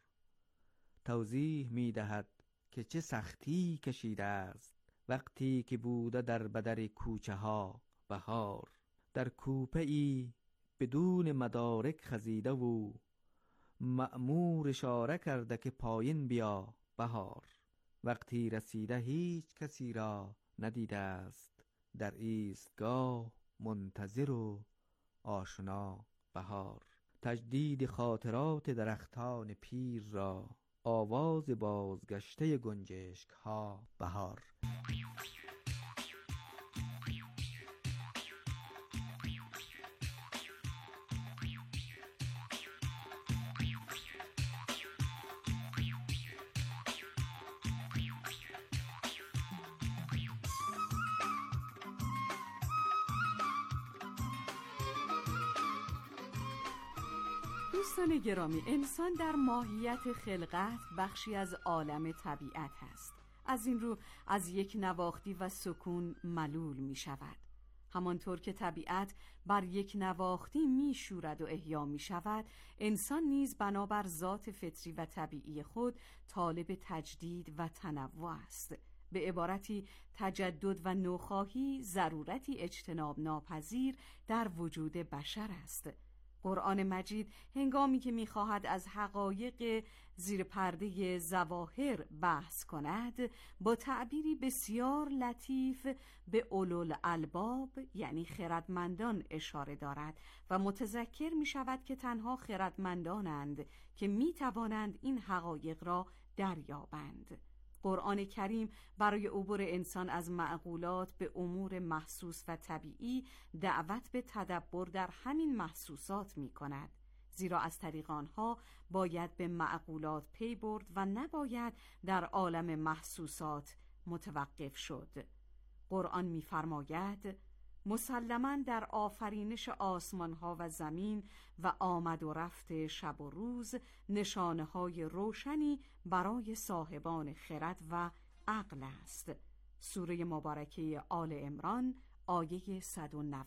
توضیح می دهد که چه سختی کشیده است، وقتی که بوده در بدر کوچه ها بهار. در کوپه ای بدون مدارک خزیده و مأمور اشاره کرده که پایین بیا بهار. وقتی رسیده هیچ کسی را ندیده است، در ایستگاه منتظر و آشنا بهار. تجدید خاطرات درختان پیر را، آواز بازگشته گنجشک ها بهار. دوستان گرامی، انسان در ماهیت خلقت بخشی از عالم طبیعت است. از این رو از یک نواختی و سکون ملول می شود. همانطور که طبیعت بر یک نواختی می شورد و احیا می شود، انسان نیز بنابر ذات فطری و طبیعی خود طالب تجدید و تنوع است. به عبارتی تجدد و نوخواهی ضرورتی اجتناب ناپذیر در وجود بشر است. قرآن مجید هنگامی که می‌خواهد از حقایق زیر پرده ظواهر بحث کند، با تعبیری بسیار لطیف به اولوالالباب یعنی خردمندان اشاره دارد و متذکر می‌شود که تنها خردمندانند که می‌توانند این حقایق را دریابند. قرآن کریم برای عبور انسان از معقولات به امور محسوس و طبیعی دعوت به تدبر در همین محسوسات می کند، زیرا از طریق آنها باید به معقولات پی برد و نباید در عالم محسوسات متوقف شد. قرآن می فرماید مسلماً در آفرینش آسمانها و زمین و آمد و رفت شب و روز نشانه‌های روشنی برای صاحبان خرد و عقل است. سوره مبارکه آل عمران آیه 190.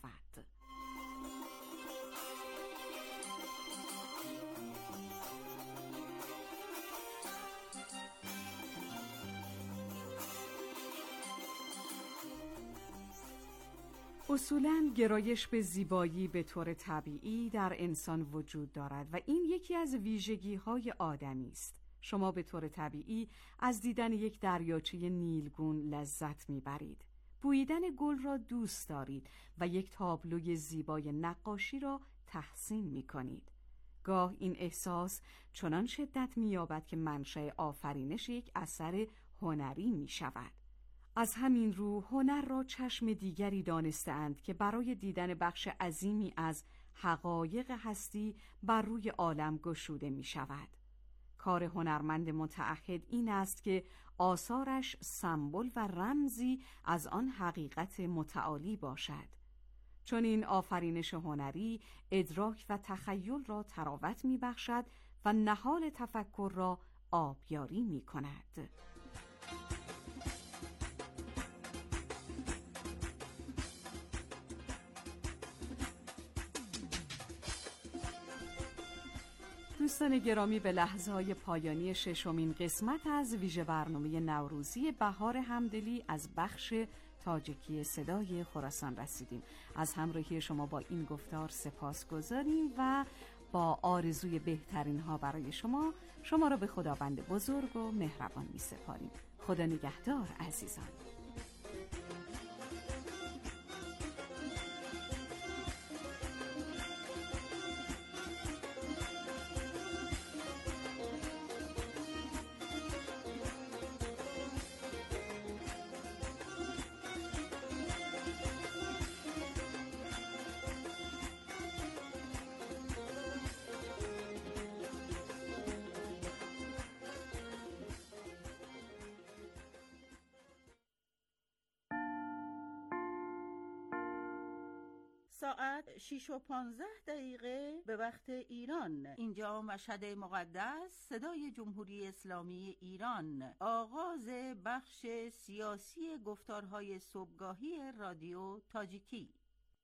اصولاً گرایش به زیبایی به طور طبیعی در انسان وجود دارد و این یکی از ویژگی‌های آدمی است. شما به طور طبیعی از دیدن یک دریاچه نیلگون لذت می‌برید. بوییدن گل را دوست دارید و یک تابلوی زیبای نقاشی را تحسین می‌کنید. گاه این احساس چنان شدت می‌یابد که منشأ آفرینش یک اثر هنری می‌شود. از همین رو هنر را چشم دیگری دانسته‌اند که برای دیدن بخش عظیمی از حقایق هستی بر روی عالم گشوده می شود. کار هنرمند متعهد این است که آثارش سمبل و رمزی از آن حقیقت متعالی باشد. چون این آفرینش هنری ادراک و تخیل را تراوت می بخشد و نهال تفکر را آبیاری می کند. دوستان گرامی، به لحظه‌های پایانی ششمین قسمت از ویژه برنامه نوروزی بهار همدلی از بخش تاجیکی صدای خراسان رسیدیم. از همراهی شما با این گفتار سپاسگزاریم و با آرزوی بهترین ها برای شما را به خداوند بزرگ و مهربان می سپاریم. خدا نگهدار عزیزان. ساعت 6:15 به وقت ایران. اینجا مشهد مقدس، صدای جمهوری اسلامی ایران. آغاز بخش سیاسی گفتارهای صبحگاهی رادیو تاجیکی.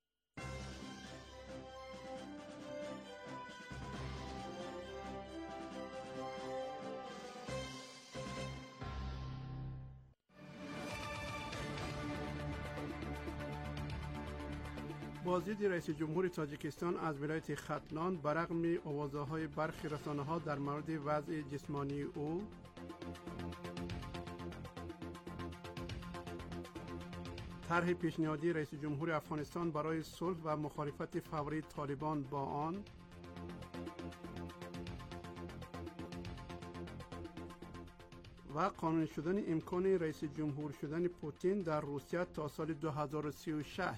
بازدید رئیس جمهور تاجیکستان از ولایت ختلان برغم آوازه‌های برخی رسانه‌ها در مورد وضع جسمانی او، طرح پیشنهادی رئیس جمهور افغانستان برای صلح و مخالفت فوری طالبان با آن، و قانونی شدن امکان رئیس جمهور شدن پوتین در روسیه تا سال 2036.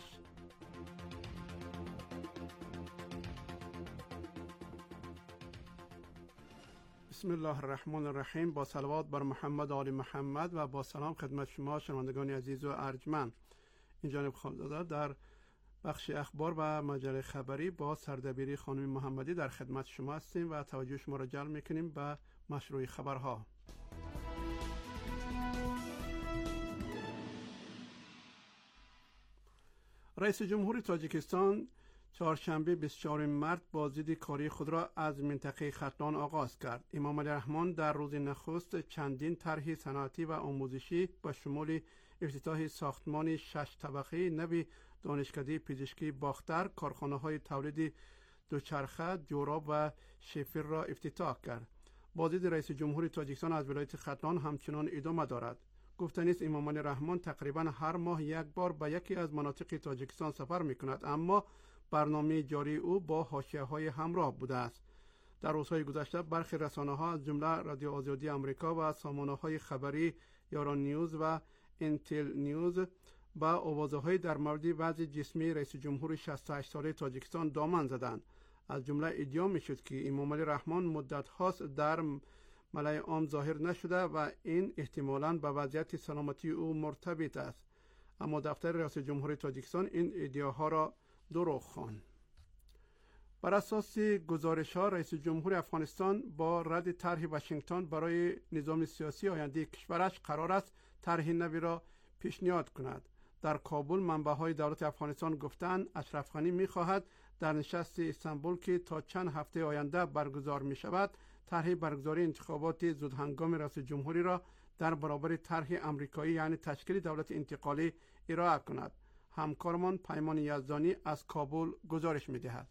بسم الله الرحمن الرحیم. با صلوات بر محمد و آل محمد و با سلام خدمت شما شنوندگان عزیز و ارجمند. این جانب خانزاده در بخش اخبار و مجله خبری با سردبیری خانم محمدی در خدمت شما هستیم و توجه شما را جلب میکنیم به مشروع خبرها. رئیس جمهور تاجیکستان چهارشنبه 24 مارس بازدید کاری خود را از منطقه ختلان آغاز کرد. امام علی رحمان در روز نخست چندین طرح صنعتی و آموزشی با شمول افتتاح ساختمان 6 طبقه نوی دانشکده پزشکی باختر، کارخانه‌های تولید دوچرخه، جوراب و شیفر را افتتاح کرد. بازدید رئیس جمهور تاجیکستان از ولایت ختلان همچنان ادامه دارد. گفتنی است امام علی رحمان تقریبا هر ماه یک بار به یکی از مناطق تاجیکستان سفر می‌کند، اما برنامه جاری او با حاشیه‌های همراه بوده است. در روزهای گذشته برخی رسانه‌ها از جمله رادیو آزادی آمریکا و سامانه‌های خبری یاران نیوز و انتل نیوز با آوازه‌های در مورد وضع جسمی رئیس جمهور 68 ساله تاجیکستان دامن زدند. از جمله ادعا می‌شد که امام علی رحمان مدت هاست در ملأ عام ظاهر نشده و این احتمالاً به وضعیت سلامتی او مرتبط است. اما دفتر ریاست جمهوری تاجیکستان این ادعاها را دروغ خواند. بر اساس گزارش‌ها رئیس جمهور افغانستان با رد طرح واشنگتن برای نظام سیاسی آینده کشورش قرار است طرح نوی را پیشنهاد کند. در کابل منبع‌های دولت افغانستان گفتند اشرف غنی می‌خواهد در نشست استانبول که تا چند هفته آینده برگزار می‌شود طرح برگزاری انتخابات زودهنگام رئیس جمهوری را در برابر طرح آمریکایی یعنی تشکیل دولت انتقالی ارائه کند. همکارمان پیمان یزدانی از کابل گزارش می‌دهد.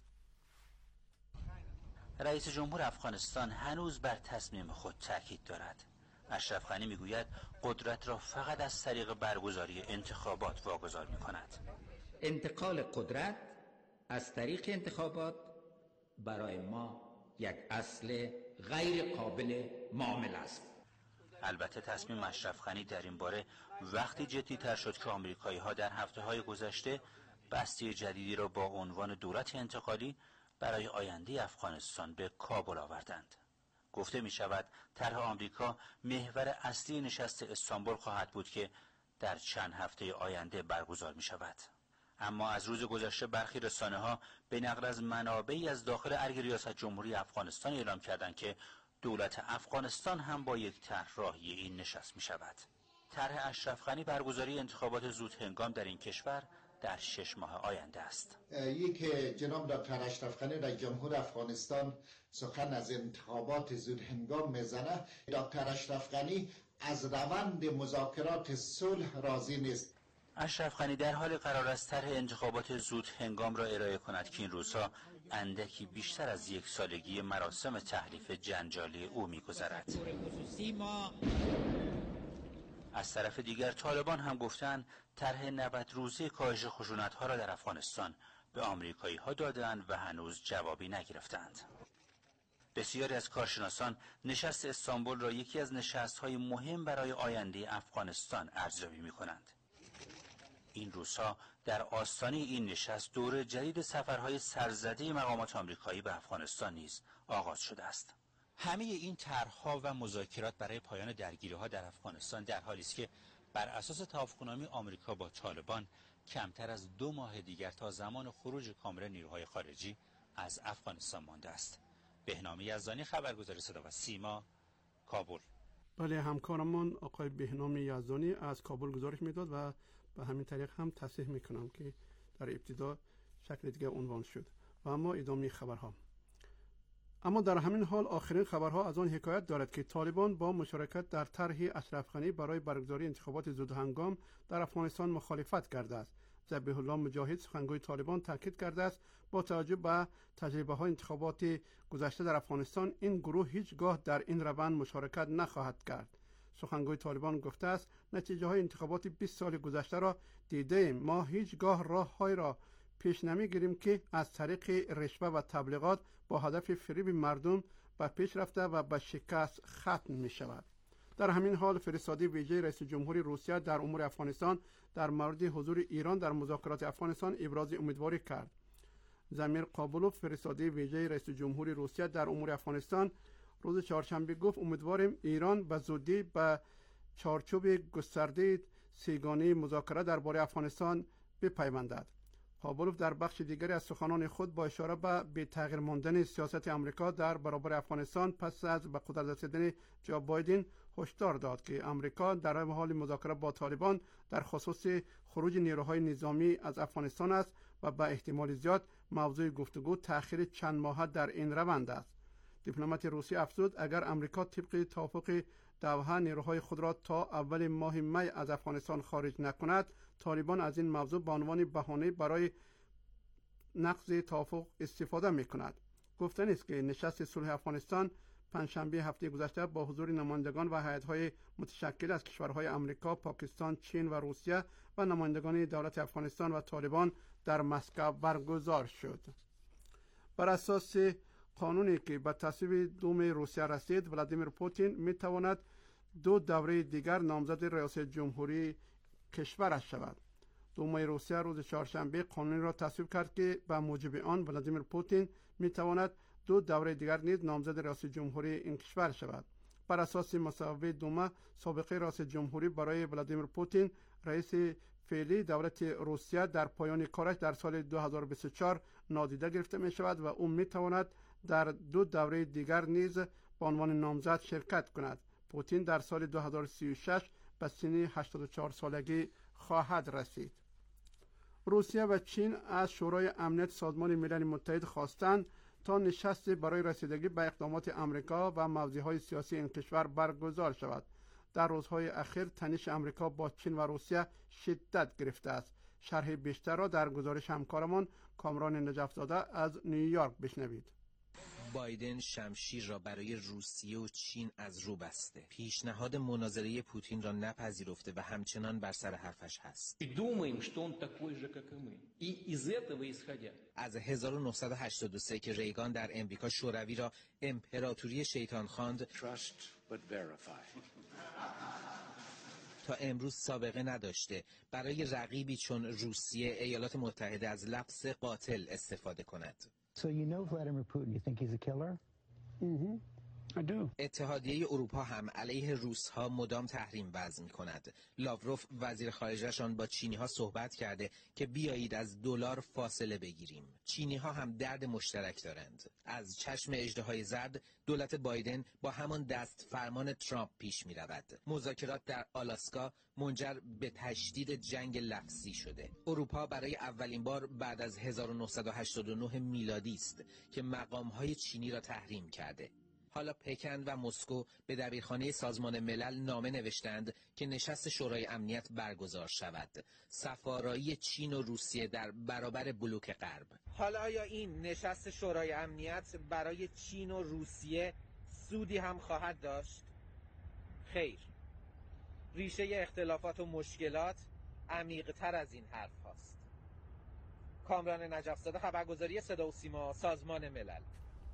رئیس جمهور افغانستان هنوز بر تصمیم خود تاکید دارد. اشرف غنی میگوید قدرت را فقط از طریق برگزاری انتخابات واگذار می‌کند. انتقال قدرت از طریق انتخابات برای ما یک اصل غیر قابل معامله است. البته تصمیم اشرف غنی در این باره وقتی جدی‌تر شد که آمریکایی‌ها در هفته‌های گذشته بسته جدیدی را با عنوان دولت انتقالی برای آینده افغانستان به کابل آوردند. گفته می شود طرح آمریکا محور اصلی نشست استانبول خواهد بود که در چند هفته آینده برگزار می شود. اما از روز گذشته برخی رسانه‌ها به نقل از منابعی از داخل ارگ ریاست جمهوری افغانستان اعلام کردند که دولت افغانستان هم با یک طرح راهی این نشست می شود. طرح اشرف غنی برگزاری انتخابات زود هنگام در این کشور در 6 ماه آینده است. که جناب دکتر اشرف غنی رئیس جمهور افغانستان سخن از انتخابات زود هنگام میزنه، دکتر اشرف غنی از روند مذاکرات صلح راضی نیست. اشرف غنی در حال قرار است طرح انتخابات زود هنگام را ارائه کند که این روزها اندکی بیشتر از 1 سالگی مراسم تحلیف جنجالی او می‌گذرد. از طرف دیگر طالبان هم گفتند طرح 90 روزه کاهش خشونت‌ها را در افغانستان به آمریکایی‌ها دادند و هنوز جوابی نگرفتند. بسیاری از کارشناسان نشست استانبول را یکی از نشست‌های مهم برای آینده افغانستان ارزیابی می‌کنند. این روزها در آستانه این نشست دور جدید سفرهای سرزده مقامات آمریکایی به افغانستان نیز آغاز شده است. همه این طرح‌ها و مذاکرات برای پایان درگیری‌ها در افغانستان در حالی است که بر اساس توافقنامه آمریکا با طالبان کمتر از 2 ماه دیگر تا زمان خروج کامل نیروهای خارجی از افغانستان مانده است. بهنام یزدانی، خبرگزاری صدا و سیما، کابل. بله، همکارمان آقای بهنام یزدانی از کابل گزارش میداد و به همین طریق هم تصحیح میکنم که در ابتدا شکل دیگه عنوان شد. و اما ادامه خبرها. اما در همین حال آخرین خبرها از آن حکایت دارد که طالبان با مشارکت در طرح اشرف غنی برای برگزاری انتخابات زودهنگام در افغانستان مخالفت کرده است. ذبیح الله مجاهد سخنگوی طالبان تاکید کرده است با توجه به تجربه‌های انتخابات گذشته در افغانستان این گروه هیچگاه در این روند مشارکت نخواهد کرد. سخنگوی طالبان گفته است نتیجه‌های انتخابات 20 سال گذشته را دیدیم. ما هیچگاه راه‌هایی را پیش نمی‌گیریم که از طریق رشوه و تبلیغات با هدف فریب مردم به پیش رفته و به شکست ختم می‌شود. در همین حال فرستاده ویژه رئیس جمهوری روسیه در امور افغانستان در مورد حضور ایران در مذاکرات افغانستان ابراز امیدواری کرد. زمیر قابلوف فرستاده ویژه رئیس جمهوری روسیه در امور افغانستان روز چهارشنبه گفت امیدواریم ایران به زودی به چارچوب گسترده سه‌گانه مذاکره درباره افغانستان بپیوندد. قابلوف در بخش دیگری از سخنان خود با اشاره به تغییر ماندن سیاست آمریکا در برابر افغانستان پس از به قدرت رسیدن جو بایدن هشدار داد که آمریکا در حال مذاکره با طالبان در خصوص خروج نیروهای نظامی از افغانستان است و به احتمال زیاد موضوع گفتگو تأخیر چند ماه در این روند است. دیپلمات روسی افزود اگر آمریکا طبق توافق دوحه نیروهای خود را تا اول ماه می از افغانستان خارج نکند، طالبان از این موضوع به عنوان بهانه برای نقض توافق استفاده می‌کند. گفتن است که نشست صلح افغانستان پنجشنبه هفته گذشته با حضور نمایندگان و هیئت‌های متشکل از کشورهای آمریکا، پاکستان، چین و روسیه و نمایندگان دولت افغانستان و طالبان در مسکو برگزار شد. بر اساس قانونی که به تصویب دوم روسیه رسید، ولادیمیر پوتین می‌تواند 2 دوره دیگر نامزد ریاست جمهوری کشورش شود. دومای روسیه روز چهارشنبه قانونی را تصویب کرد که به موجب آن ولادیمیر پوتین میتواند 2 دوره دیگر نیز نامزد ریاست جمهوری این کشور شود. بر اساس مصوبه دوما، سابقه ریاست جمهوری برای ولادیمیر پوتین رئیس فعلی دولت روسیه در پایان کارش در سال 2024 نادیده گرفته می شود و او می تواند در 2 دوره دیگر نیز به عنوان نامزد شرکت کند. پوتین در سال 2036 به سن 84 سالگی خواهد رسید. روسیه و چین از شورای امنیت سازمان ملل متحد خواستند تا نشست برای رسیدگی به اقدامات امریکا و موضوعهای سیاسی این کشور برگزار شود. در روزهای اخیر تنش امریکا با چین و روسیه شدت گرفته است. شرح بیشتر را در گزارش همکارمان کامران نجف‌زاده از نیویورک بشنوید. بایدن شمشیر را برای روسیه و چین از رو بسته. پیشنهاد مناظره پوتین را نپذیرفته و همچنان بر سر حرفش هست. از 1983 که ریگان در امریکا شوروی را امپراتوری شیطان خواند تا امروز سابقه نداشته برای رقیبی چون روسیه ایالات متحده از لفظ قاتل استفاده کند. So you know Vladimir Putin, you think he's a killer? I do. اتحادیه اروپا هم علیه روس‌ها مدام تحریم وضع می‌کند. لاوروف وزیر خارجه‌شان با چینی‌ها صحبت کرده که بیایید از دلار فاصله بگیریم. چینی‌ها هم درد مشترک دارند. از چشم اژدهای زرد دولت بایدن با همان دست فرمان ترامپ پیش می‌رود. مذاکرات در آلاسکا منجر به تشدید جنگ لفظی شده. اروپا برای اولین بار بعد از 1989 میلادی است که مقام‌های چینی را تحریم کرده. حالا پکن و مسکو به دبیرخانه سازمان ملل نامه نوشتند که نشست شورای امنیت برگزار شود. سفارایی چین و روسیه در برابر بلوک غرب. حالا آیا این نشست شورای امنیت برای چین و روسیه سودی هم خواهد داشت؟ خیر. ریشه اختلافات و مشکلات عمیق‌تر از این حرف هاست. کامران نجف‌زاده، خبرگزاری صدا و سیما، سازمان ملل.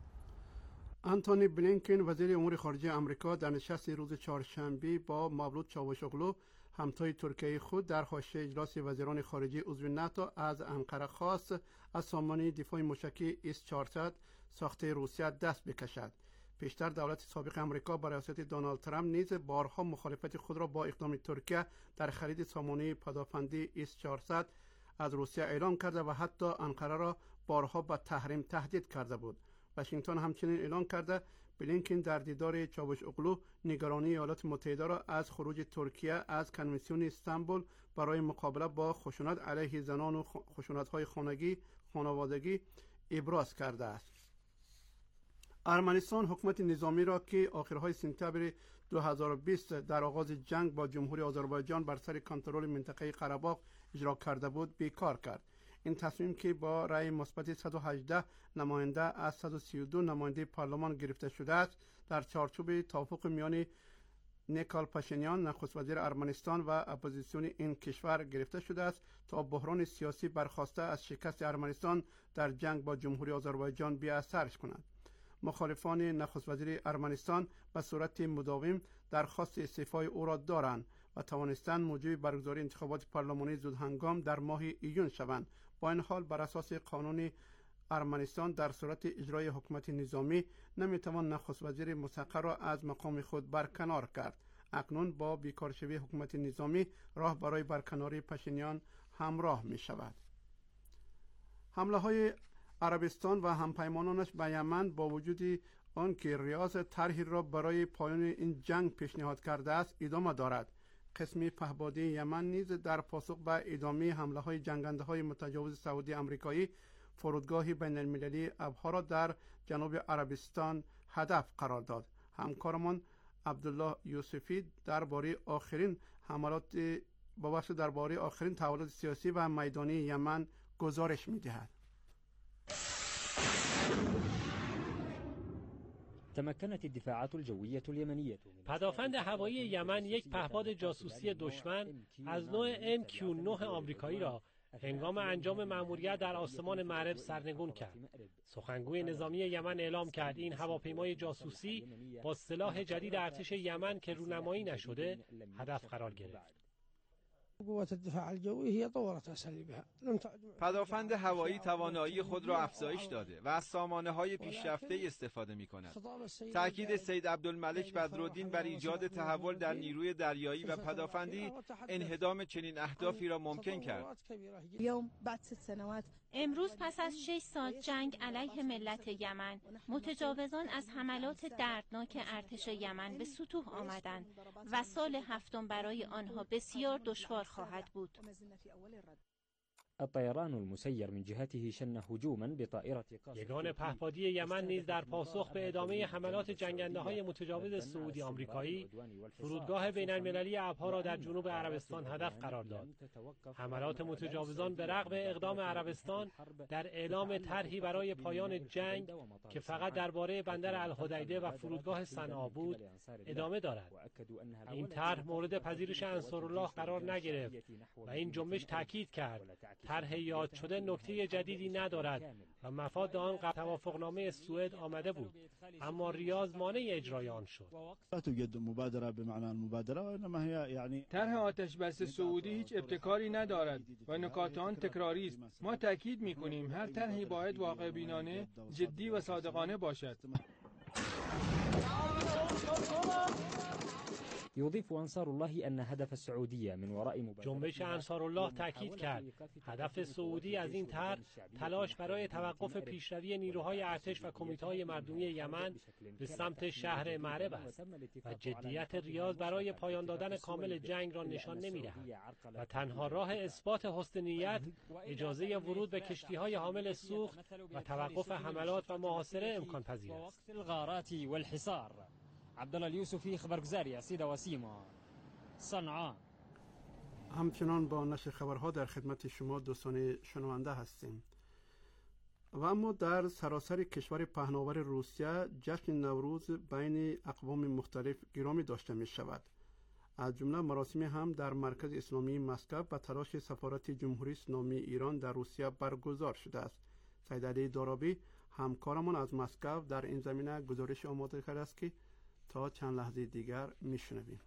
آنتونی بلینکن وزیر امور خارجه آمریکا در نشست روز چهارشنبه با مولود چاوشوغلو همتای ترکیه خود در حاشیه اجلاس وزیران خارجه عضو ناتو از انقره خواست از سامانه دفاع موشکی اس-400 ساخته روسیه دست بکشد. پیشتر دولت سابق آمریکا با ریاست دونالد ترامپ نیز بارها مخالفت خود را با اقدام ترکیه در خرید سامانه پدافندی اس-400 از روسیه اعلام کرده و حتی انقره را بارها با تحریم تهدید کرده بود. واشنگتن همچنین اعلان کرده بلینکن در دیدار چاوشوغلو نگرانی ایالات متحده را از خروج ترکیه از کنوانسیون استانبول برای مقابله با خشونت علیه زنان و خشونت‌های خانوادگی ابراز کرده است. ارمنستان حکومت نظامی را که آخرهای سپتامبر 2020 در آغاز جنگ با جمهوری آذربایجان بر سر کنترل منطقه قره اجرا کرده بود بیکار کرد. این تصمیم که با رأی مثبت 118 نماینده از 132 نماینده پارلمان گرفته شده است در چارچوب توافق میان نیکال پاشینیان نخست وزیر ارمنستان و اپوزیسیون این کشور گرفته شده است تا بحران سیاسی برخاسته از شکست ارمنستان در جنگ با جمهوری آذربایجان بی اثرش کند. مخالفان نخست وزیر ارمنستان به صورت مداوم درخواست استعفای او را دارند و توانستند موجب برگزاری انتخابات پارلمانی زودهنگام در ماه ایون شوند. با این حال بر اساس قانون ارمنستان در صورت اجرای حکومت نظامی نمیتوان نخست وزیر مستقر را از مقام خود برکنار کرد. اکنون با بیکارشوی حکومت نظامی راه برای برکناری پاشینیان همراه می شود. حمله های عربستان و همپیمانانش به یمن با وجود آنکه ریاض طرحی را برای پایان این جنگ پیشنهاد کرده است ادامه دارد. قسم پهپادی یمن نیز در پاسخ به ادامه حمله های جنگنده های متجاوز سعودی آمریکایی فرودگاه بین المللی ابها را در جنوب عربستان هدف قرار داد. همکارمان عبدالله یوسفی درباره آخرین حملات درباره آخرین تحولات سیاسی و میدانی یمن گزارش می‌دهد. تمكنت الدفاعات الجوية اليمنية پدافند هوایی یمن یک پهپاد جاسوسی دشمن از نوع MQ-9 آمریکایی را هنگام انجام مأموریت در آسمان معرب سرنگون کرد. سخنگوی نظامی یمن اعلام کرد این هواپیمای جاسوسی با سلاح جدید ارتش یمن که رونمایی نشده هدف قرار گرفت. قوات الدفاع الجوی هي طورت اساليبها. پدافند هوایی توانایی خود را افزایش داده و از سامانه‌های پیشرفته استفاده می‌کند. تأکید سید عبدالملک بدرالدین بر ایجاد تحول در نیروی دریایی و پدافندی انهدام چنین اهدافی را ممکن کرد. امروز پس از 6 سال جنگ علیه ملت یمن، متجاوزان از حملات دردناک ارتش یمن به سطوح آمدند و سال هفتم برای آنها بسیار دشوار خواهد بود. الطيران المسير من جهته شن هجوما بطائرة یگان پهپادی یمن نیز در پاسخ به ادامه حملات جنگنده‌های متجاوز سعودی آمریکایی فرودگاه بین‌المللی ابها را در جنوب عربستان هدف قرار داد. حملات متجاوزان به رغم اقدام عربستان در اعلام طرحی برای پایان جنگ که فقط درباره بندر الحدیده و فرودگاه صنعا بود ادامه دارد. این طرح مورد پذیرش انصارالله قرار نگرفت و این جنبش تاکید کرد طرح یاد شده نکته جدیدی ندارد و مفاد آن توافقنامه سوئد آمده بود، اما ریاض مانع اجرای آن شد. طرح آتش بس سعودی هیچ ابتکاری ندارد و نکات آن تکراری است. ما تاکید می‌کنیم هر طرحی باید واقع بینانه، جدی و صادقانه باشد. يضيف أنصار الله أن هدف السعودية من وراء جنبش انصارالله تاکید کرد هدف سعودی از این طرح تلاش برای توقف پیشروی نیروهای ارتش و کمیته‌های مردمی یمن به سمت شهر معرب است و جدیت ریاض برای پایان دادن کامل جنگ را نشان نمی‌دهد و تنها راه اثبات حسن نیت اجازه ورود به کشتی‌های حامل سوخت و توقف حملات و محاصره امکان پذیر است. عبدالله الیوسفی خبرگزاری سیدا و سیما صنعا. همچنان با نشر خبرها در خدمت شما دوستان شنونده هستیم. و اما در سراسر کشور پهناور روسیه جشن نوروز بین اقوام مختلف گرامی داشته می شود. از جمله مراسمی هم در مرکز اسلامی مسکو و تلاش سفارت جمهوری اسلامی ایران در روسیه برگزار شده است. سید علی دارابی همکارمان از مسکو در این زمینه گزارش آماده کرده است که تا چند لحظه دیگر میشنویم.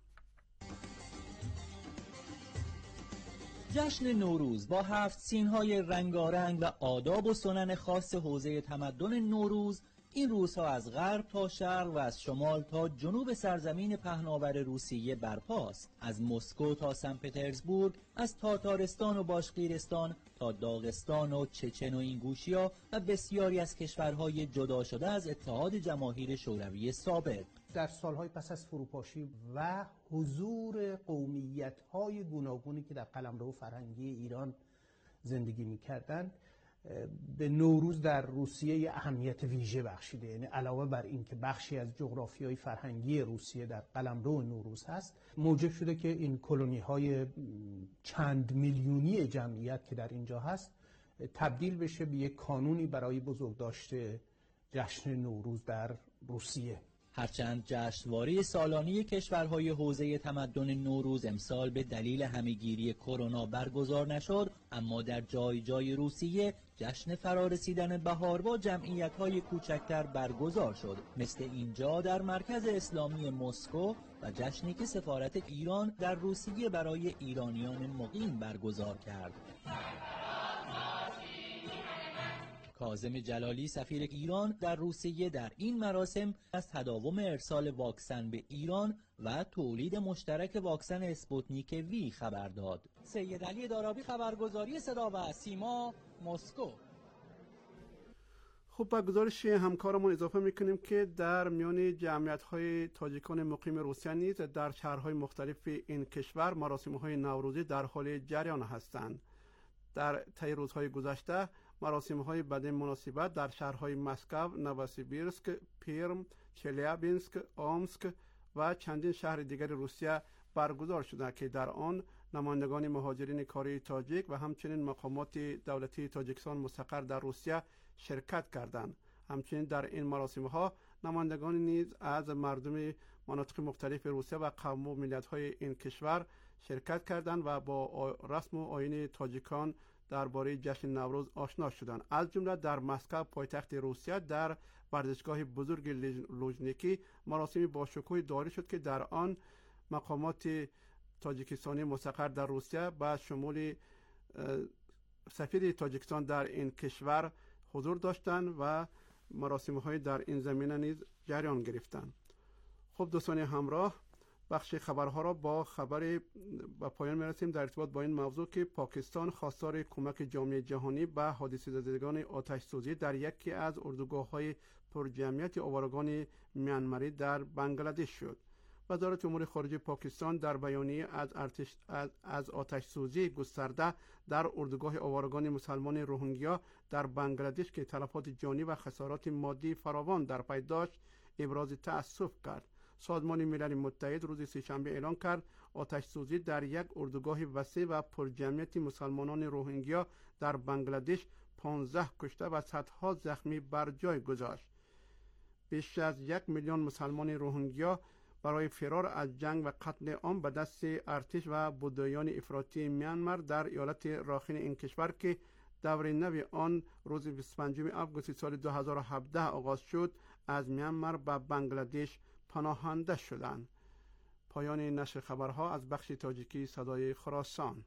جشن نوروز با 7 سینهای رنگارنگ و آداب و سنن خاص حوزه تمدن نوروز این روزها از غرب تا شرق و از شمال تا جنوب سرزمین پهناور روسیه برپاست. از مسکو تا سن پترزبورگ، از تاتارستان و باشقیرستان تا داغستان و چچن و اینگوشیا و بسیاری از کشورهای جدا شده از اتحاد جماهیر شوروی سابق. در سالهای پس از فروپاشی و حضور قومیت‌های گوناگونی که در قلمرو فرهنگی ایران زندگی می‌کردند، به نوروز در روسیه اهمیت ویژه بخشیده. یعنی علاوه بر این که بخشی از جغرافیای فرهنگی روسیه در قلمرو نوروز هست، موجب شده که این کلونی‌های چند میلیونی جمعیت که در اینجا هست تبدیل بشه به یک کانونی برای بزرگداشت جشن نوروز در روسیه. هرچند جشنواره سالانه کشورهای حوزه تمدن نوروز امسال به دلیل همهگیری کرونا برگزار نشد، اما در جای جای روسیه جشن فرارسیدن بهار با جمعیت‌های کوچکتر برگزار شد، مثل اینجا در مرکز اسلامی مسکو و جشنی که سفارت ایران در روسیه برای ایرانیان مقیم برگزار کرد. کاظم جلالی سفیر ایران در روسیه در این مراسم از تداوم ارسال واکسن به ایران و تولید مشترک واکسن اسپوتنیک وی خبر داد. سید علی دارابی خبرگزاری صدا و سیما مسکو. خب به گزارش همکارمون اضافه میکنیم که در میان جمعیت‌های تاجیکان مقیم روسیه نیز در شهرهای مختلف این کشور مراسم‌های نوروزی در حال جریان هستند. در طی روزهای گذشته مراسم‌های بدین مناسبت در شهرهای مسکو، نووسیبیرسک، پیرم، چلیابینسک، اومسک و چندین شهر دیگر روسیه برگزار شده که در آن نمایندگان مهاجرین کاری تاجیک و همچنین مقامات دولتی تاجیکستان مستقر در روسیه شرکت کردند. همچنین در این مراسم‌ها نمایندگان نیز از مردم مناطق مختلف روسیه و قوم و ملت‌های این کشور شرکت کردند و با رسم و آیین تاجیکان درباره جشن نوروز آشنا شدند. از جمله در مسکو پایتخت روسیه در ورزشگاه بزرگ لوژنیکی مراسمی با شکوه داری شد که در آن مقامات تاجیکستانی مستقر در روسیه با شمول سفیر تاجیکستان در این کشور حضور داشتند و مراسم‌های در این زمینه نیز جریان گرفتند. خب دوستان همراه، بخش خبرها را با خبر به پایان می‌رسیم در ارتباط با این موضوع که پاکستان خواستار کمک جامعه جهانی به حادثه زدگان آتش سوزی در یکی از اردوگاه‌های پرجمعیت آوارگان میانماری در بنگلادش شد. وزارت امور خارجه پاکستان در بیانیه از آتش سوزی گسترده در اردوگاه آوارگان مسلمان روهینگیا در بنگلادش که تلفات جانی و خسارات مادی فراوان در پی داشت ابراز تأسف کرد. سازمان ملل متحد روز سه‌شنبه اعلام کرد آتش سوزی در یک اردوگاه وسیع و پرجمعیت مسلمانان روهینگیا در بنگلادش 15 کشته و صدها زخمی بر جای گذاشت. بیش از 1 میلیون مسلمان روهینگیا برای فرار از جنگ و قتل عام به دست ارتش و بودایان افراطی میانمار در ایالت راخین این کشور که دوره نو آن روز 25 آگوست سال 2017 آغاز شد از میانمار به بنگلادش پناهنده شدند. پایان نشر خبرها از بخش تاجیکی صدای خراسان.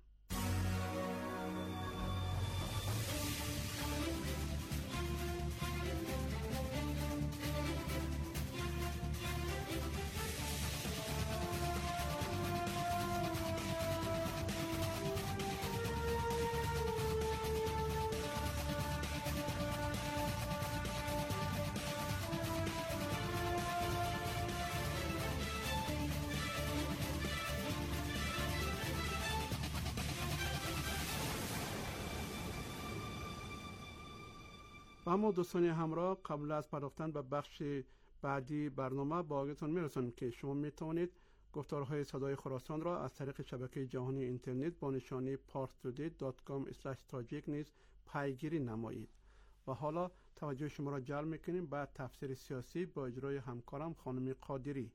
و اما دوستان همراه، قبل از پرداختن به بخش بعدی برنامه با آگاهتان میرسانیم که شما میتوانید گفتارهای صدای خراسان را از طریق شبکه جهانی اینترنت با نشانی parstoday.com/tajik نیز پیگیری نمایید. و حالا توجه شما را جلب میکنیم به تفسیر سیاسی با اجرای همکارم خانم قادری.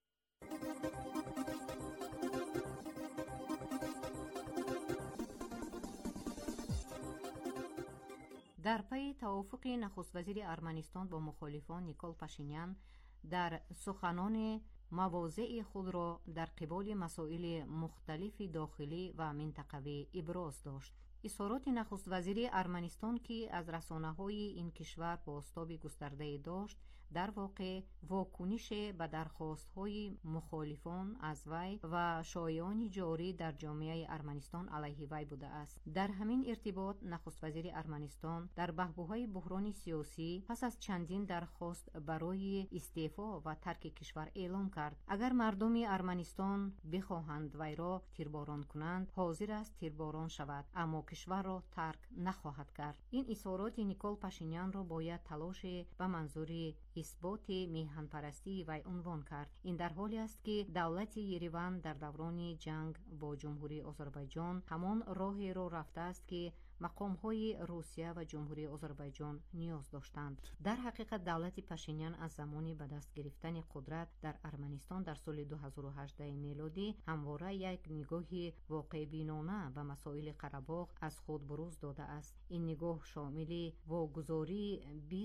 در پی توافق نخست وزیر ارمنستان با مخالفان نیکول پاشینیان در سخنان مواضع خود را در قبال مسائل مختلف داخلی و منطقوی ابراز داشت. اظهارات نخست وزیر ارمنستان که از رسانه‌های این کشور بازتاب گسترده داشت در واقع واکنش به درخواست‌های مخالفان از وی و شایعات جاری در جامعه ارمنستان علیه وی بوده است. در همین ارتباط نخست وزیر ارمنستان در بحبوحه بحران سیاسی پس از چندین درخواست برای استعفا و ترک کشور اعلام کرد اگر مردم ارمنستان بخواهند وی را تیرباران کنند حاضر است تیرباران شود اما کشور را ترک نخواهد کرد. این اظهارات نیکول پاشینیان را باید تلاش به منظور اثبات میهن پرستی وی عنوان کرد. این در حالی است که دولت یریوان در دوران جنگ با جمهوری آذربایجان همان راهی را رفته است که مقام‌های روسیه و جمهوری آذربایجان نیاز داشتند. در حقیقت دولت پاشینیان از زمانی به دست گرفتن قدرت در ارمنستان در سال 2018 میلادی همواره یک نگاه واقع بینانه به مسائل قره‌باغ از خود بروز داده است. این نگاه شامل واگذاری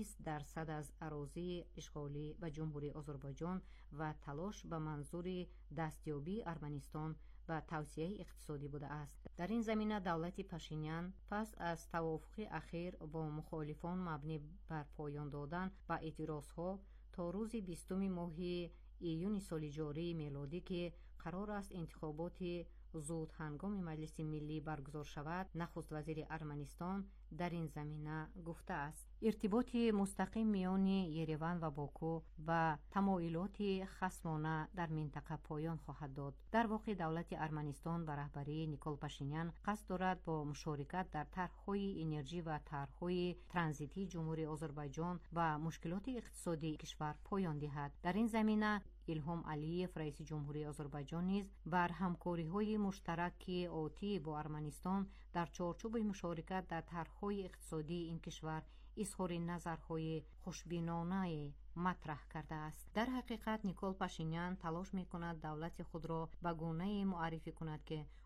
20% از اراضی اشغالی به جمهوری آذربایجان و تلاش به منظور دستیابی ارمنستان و توسعه اقتصادی بوده است. در این زمینه دولت پاشینیان پس از توافق اخیر با مخالفان مبنی بر پایان دادن به اعتراضها تا روز 20 ماه ایون سال جاری میلادی که قرار است انتخابات زود هنگام مجلس ملی برگزار شود نخست وزیر ارمنستان در این زمینه گفته است ارتباط مستقیم میان یریوان و باکو و تمایلات خصمانه در منطقه پایان خواهد داد. در واقع دولت ارمنستان به رهبری نیکول پاشینیان قصد دارد با مشارکت در طرح‌های انرژی و طرح‌های ترانزیتی جمهوری آذربایجان و مشکلات اقتصادی کشور پایان دهد. در این زمینه ایلهام علیف رئیس جمهوری آذربایجان نیز بر همکاری‌های مشترک آتی با ارمنستان در چارچوب مشارکت در طرح‌های اقتصادی این کشور اظهار نظرهای خوشبینانه مطرح کرده است. در حقیقت نیکول پاشینیان تلاش می‌کند دولت خود را به گونه‌ای معرفی کند که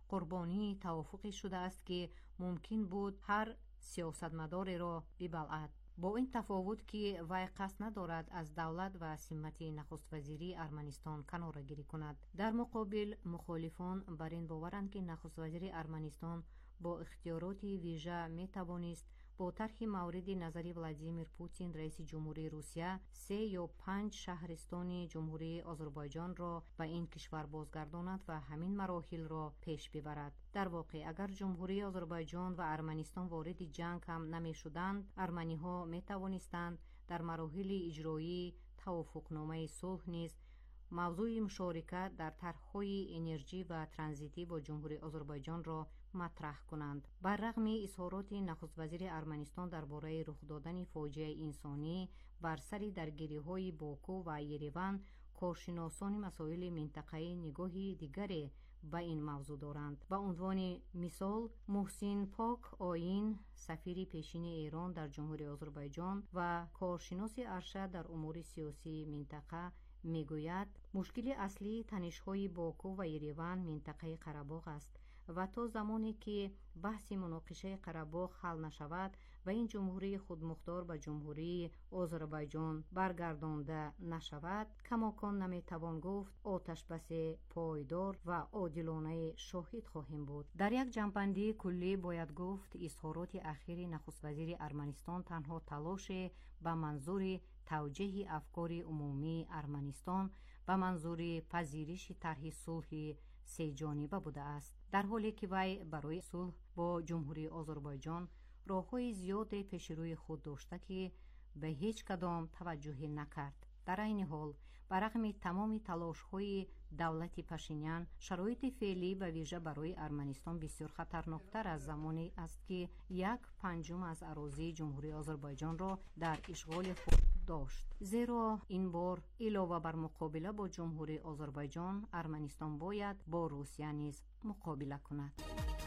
قربانی توافقی شده است که ممکن بود هر سیاستمداری را ببلعد. با این تفاوت که وی قصد ندارد از دولت و سمت نخست وزیری ارمنستان کناره‌گیری کند. در مقابل مخالفان بر این باورند که نخست وزیر ارمنستان با اختیارات ویژه می توانست با طرح مورد نظری ولادیمیر پوتین رئیس جمهوری روسیه 3 یا 5 شهرستان جمهوری آذربایجان را به این کشور بازگرداند و همین مراحل را پیش ببرد. در واقع اگر جمهوری آذربایجان و ارمنستان وارد جنگ هم نمی شدند، ارمنی ها می توانستند در مراحل اجرایی توافقنامه صلح نیز موضوع مشارکت در طرح‌های انرژی و ترانزیتی با جمهوری آذربایجان را مطرح کنند. بر رغم اظهارات نخست وزیر ارمنستان درباره رخ دادن فاجعه انسانی بر سر درگیری‌های باکو و یریون، کارشناسان مسائل منطقه‌ای نگاهی دیگری به این موضوع دارند. به عنوان مثال محسن پاک آیین، سفیر پیشین ایران در جمهوری آذربایجان و کارشناس ارشد در امور سیاسی منطقه میگوید مشکل اصلی تنش‌های باکو و یریون منطقه قره‌باغ است و تا زمانی که بحث مناقشه قره‌باغ حل نشود و این جمهوری خودمختار به جمهوری آذربایجان برگردانده نشود، کماکان نمیتوان گفت آتش بس پایدار و عادلانه شاهد خواهیم بود. در یک جنبندی کلی باید گفت اظهارات اخیر نخست وزیر ارمنستان تنها تلاش به منظور توجیه افکار عمومی ارمنستان به منظور پذیرش طرح صلح سه جانبه بوده است، در حالی که وی برای صلح با جمهوری آذربایجان راه‌های زیاد پیش روی خود داشته که به هیچ کدام توجه نکرد. در این حال برغم تمام تلاش‌های دولت پاشینیان، شرایط فعلی به ویژه برای ارمنستان بسیار خطرناکتر از زمانی است که 1/5 از اراضی جمهوری آذربایجان را در اشغال خود داشت. زیرا این بار علاوه بر مقابله با جمهوری آذربایجان، ارمنستان باید با روسیه نیز مقابله کند.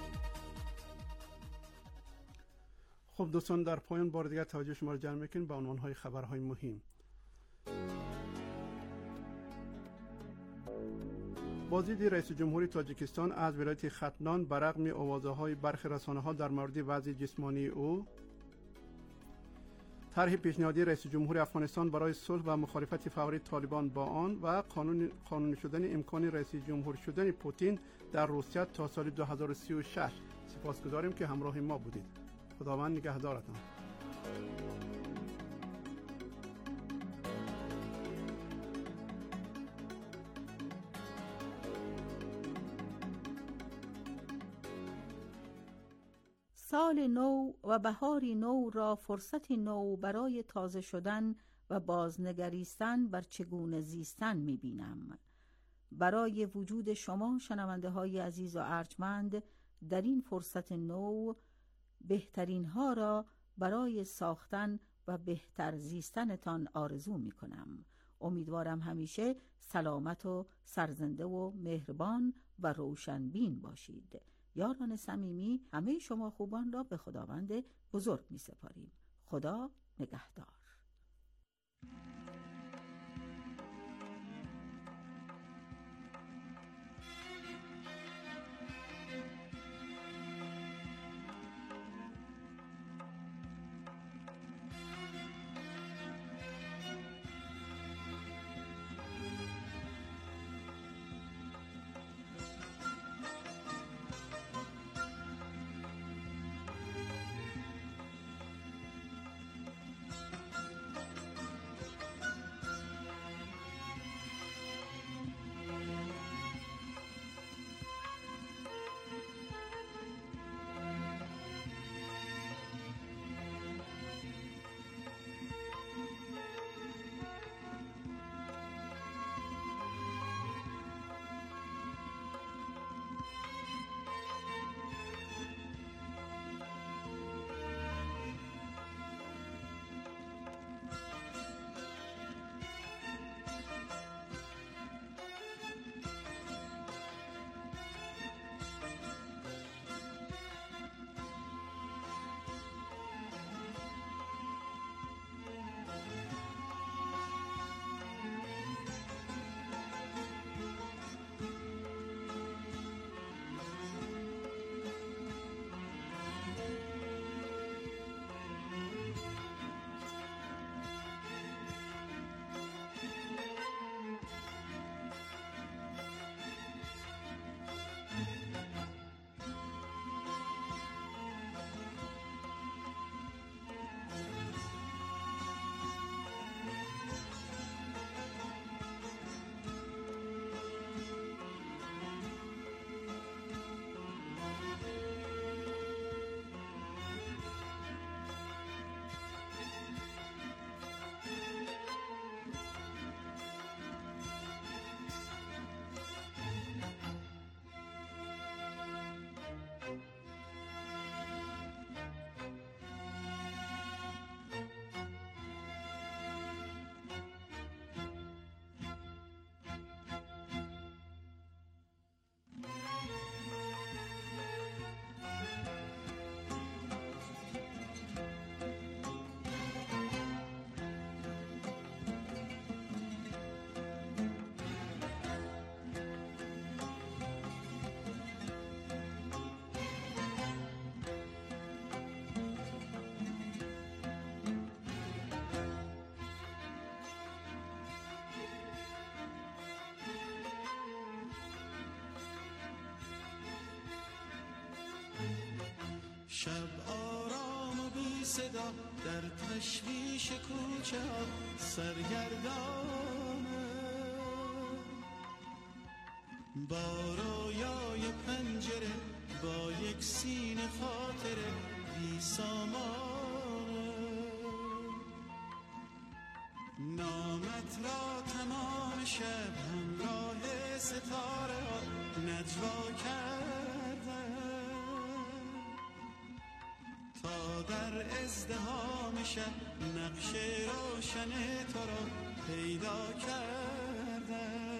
خب دوستان، در پایان بار دیگر توجه شما را جلب می‌کنیم به عنوان‌های خبرهای مهم. بازدید رئیس جمهوری تاجیکستان از ولایت ختلان برغم آوازه‌های برخی رسانه‌ها در مورد وضع جسمانی او، طرح پیشنهادی رئیس جمهوری افغانستان برای صلح و مخالفت فوری طالبان با آن و قانونی شدن امکان رئیس جمهور شدن پوتین در روسیه تا سال 2036. سپاسگزاریم که همراه ما بودید. خداوند نگهدارتان. سال نو و بهاری نو را فرصت نو برای تازه شدن و بازنگریستن بر چگونه زیستن می‌بینم. برای وجود شما شنونده های عزیز و ارجمند در این فرصت نو، بهترین ها را برای ساختن و بهتر زیستنتان آرزو می‌کنم. امیدوارم همیشه سلامت و سرزنده و مهربان و روشنبین باشید. یاران صمیمی، همه شما خوبان را به خداوند بزرگ می سپاریم. خدا نگهدار. شب آرام و بی صدا در تشویش کوچه ها سرگردانه، با رویای پنجره با یک سینه خاطره بی سامانه. نامت را تمام شب همراه ستاره ها نجوا کردن، تا در ازدحام شب نقش روشن تو را پیدا کردن.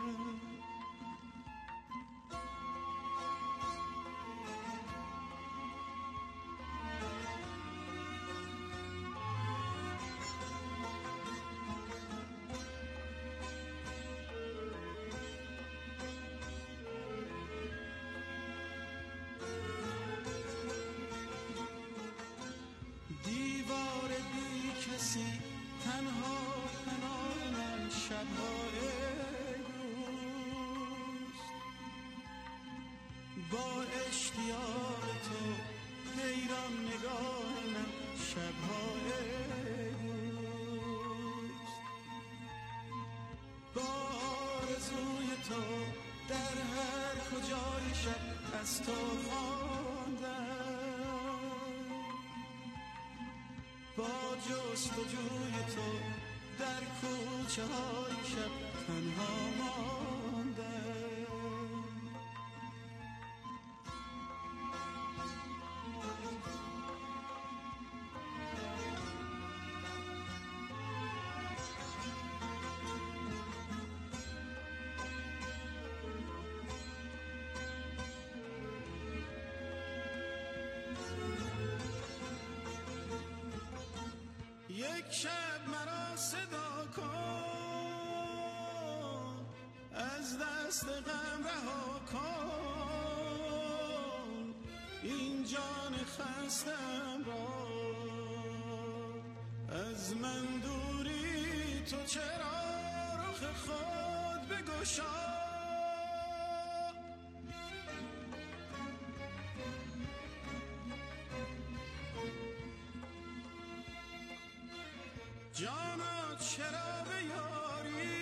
دیوار بی کسی تنها پناهم شب‌های دوست، با اشتیاق تو حیران نگاهم شب‌های دوست، با آرزوی تو در هر کجای شب از تو خواندم، با جستجوی تو در کوچه های شب تنها ماندم. یک شب مرا صدا کن، از دست غم رها کن این جان خستم را، از من دوری تو چرا رخ خود بگشا. جانا چرا به یاری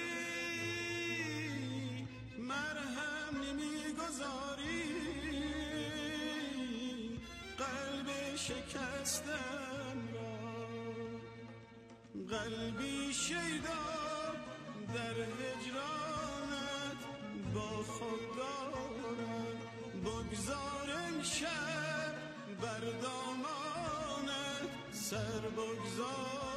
مرهم نمیگذاری، قلب شکستم را قلبی شیدا در هجرانت با خود دارد. بگذار شب بر دامانت سر بگذار،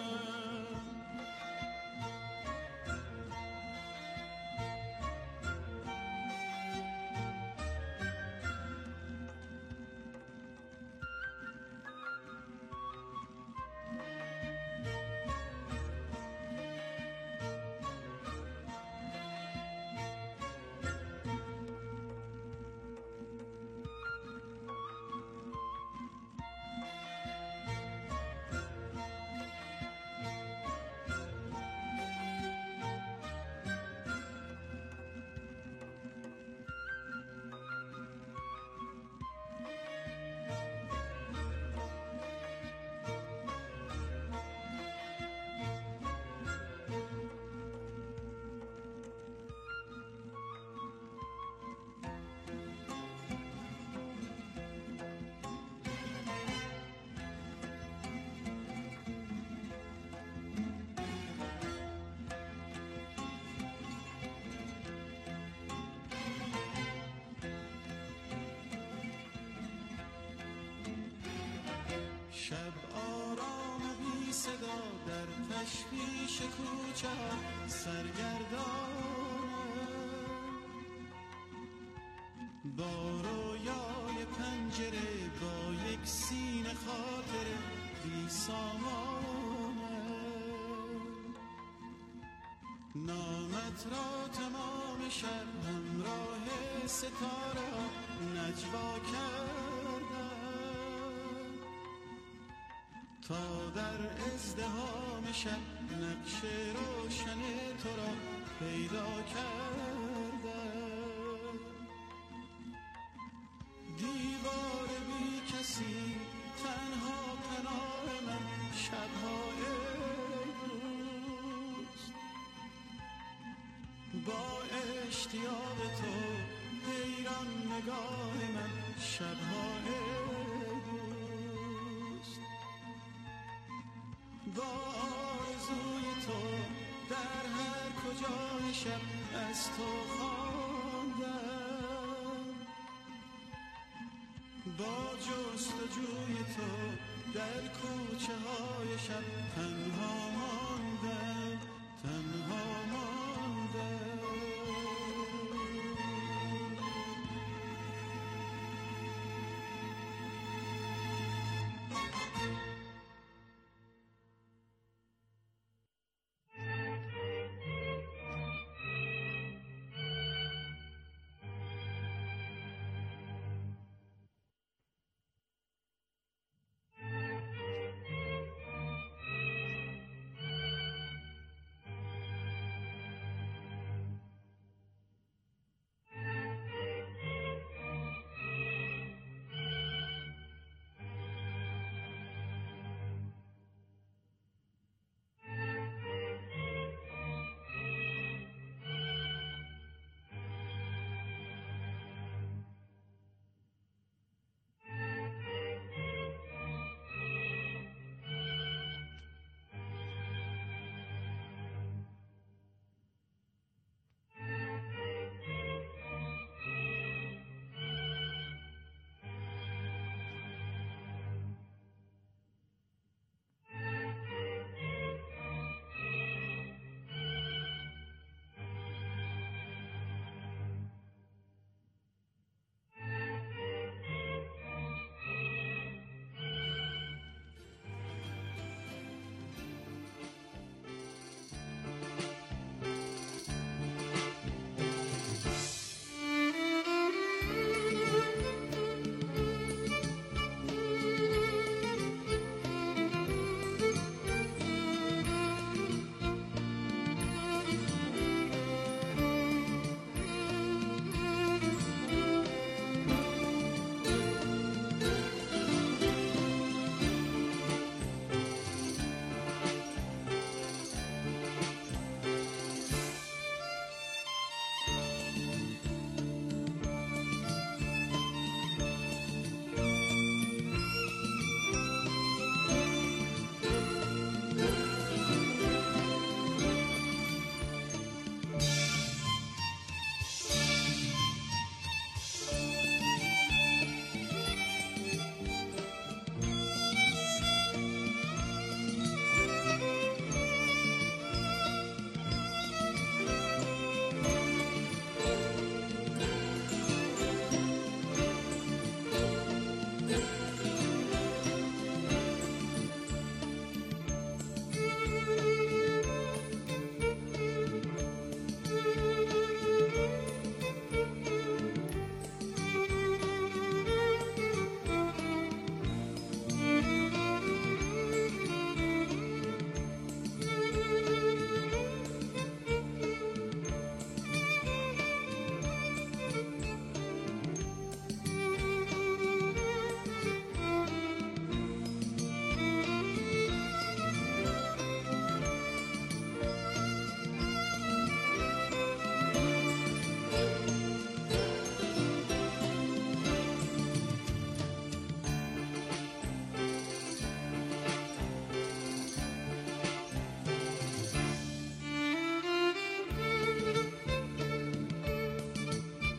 شب آرام بی صدا در تشویش کوچه سرگردانه، با رویای پنجره با یک سینه خاطره بی سامانه. نامت را تمام شب همراه ستاره ها نجوا کردن، تا در ازدحام شب نقش روشن تو را پیدا کردن. دیوار بی کسی اشتیاق تو حیران نگاه من شبهای دوست. با آرزوی تو در هر کجای شب از تو خواندم، با جستجوی تو در کوچه های شب تنها ماندم، تنها ماندم.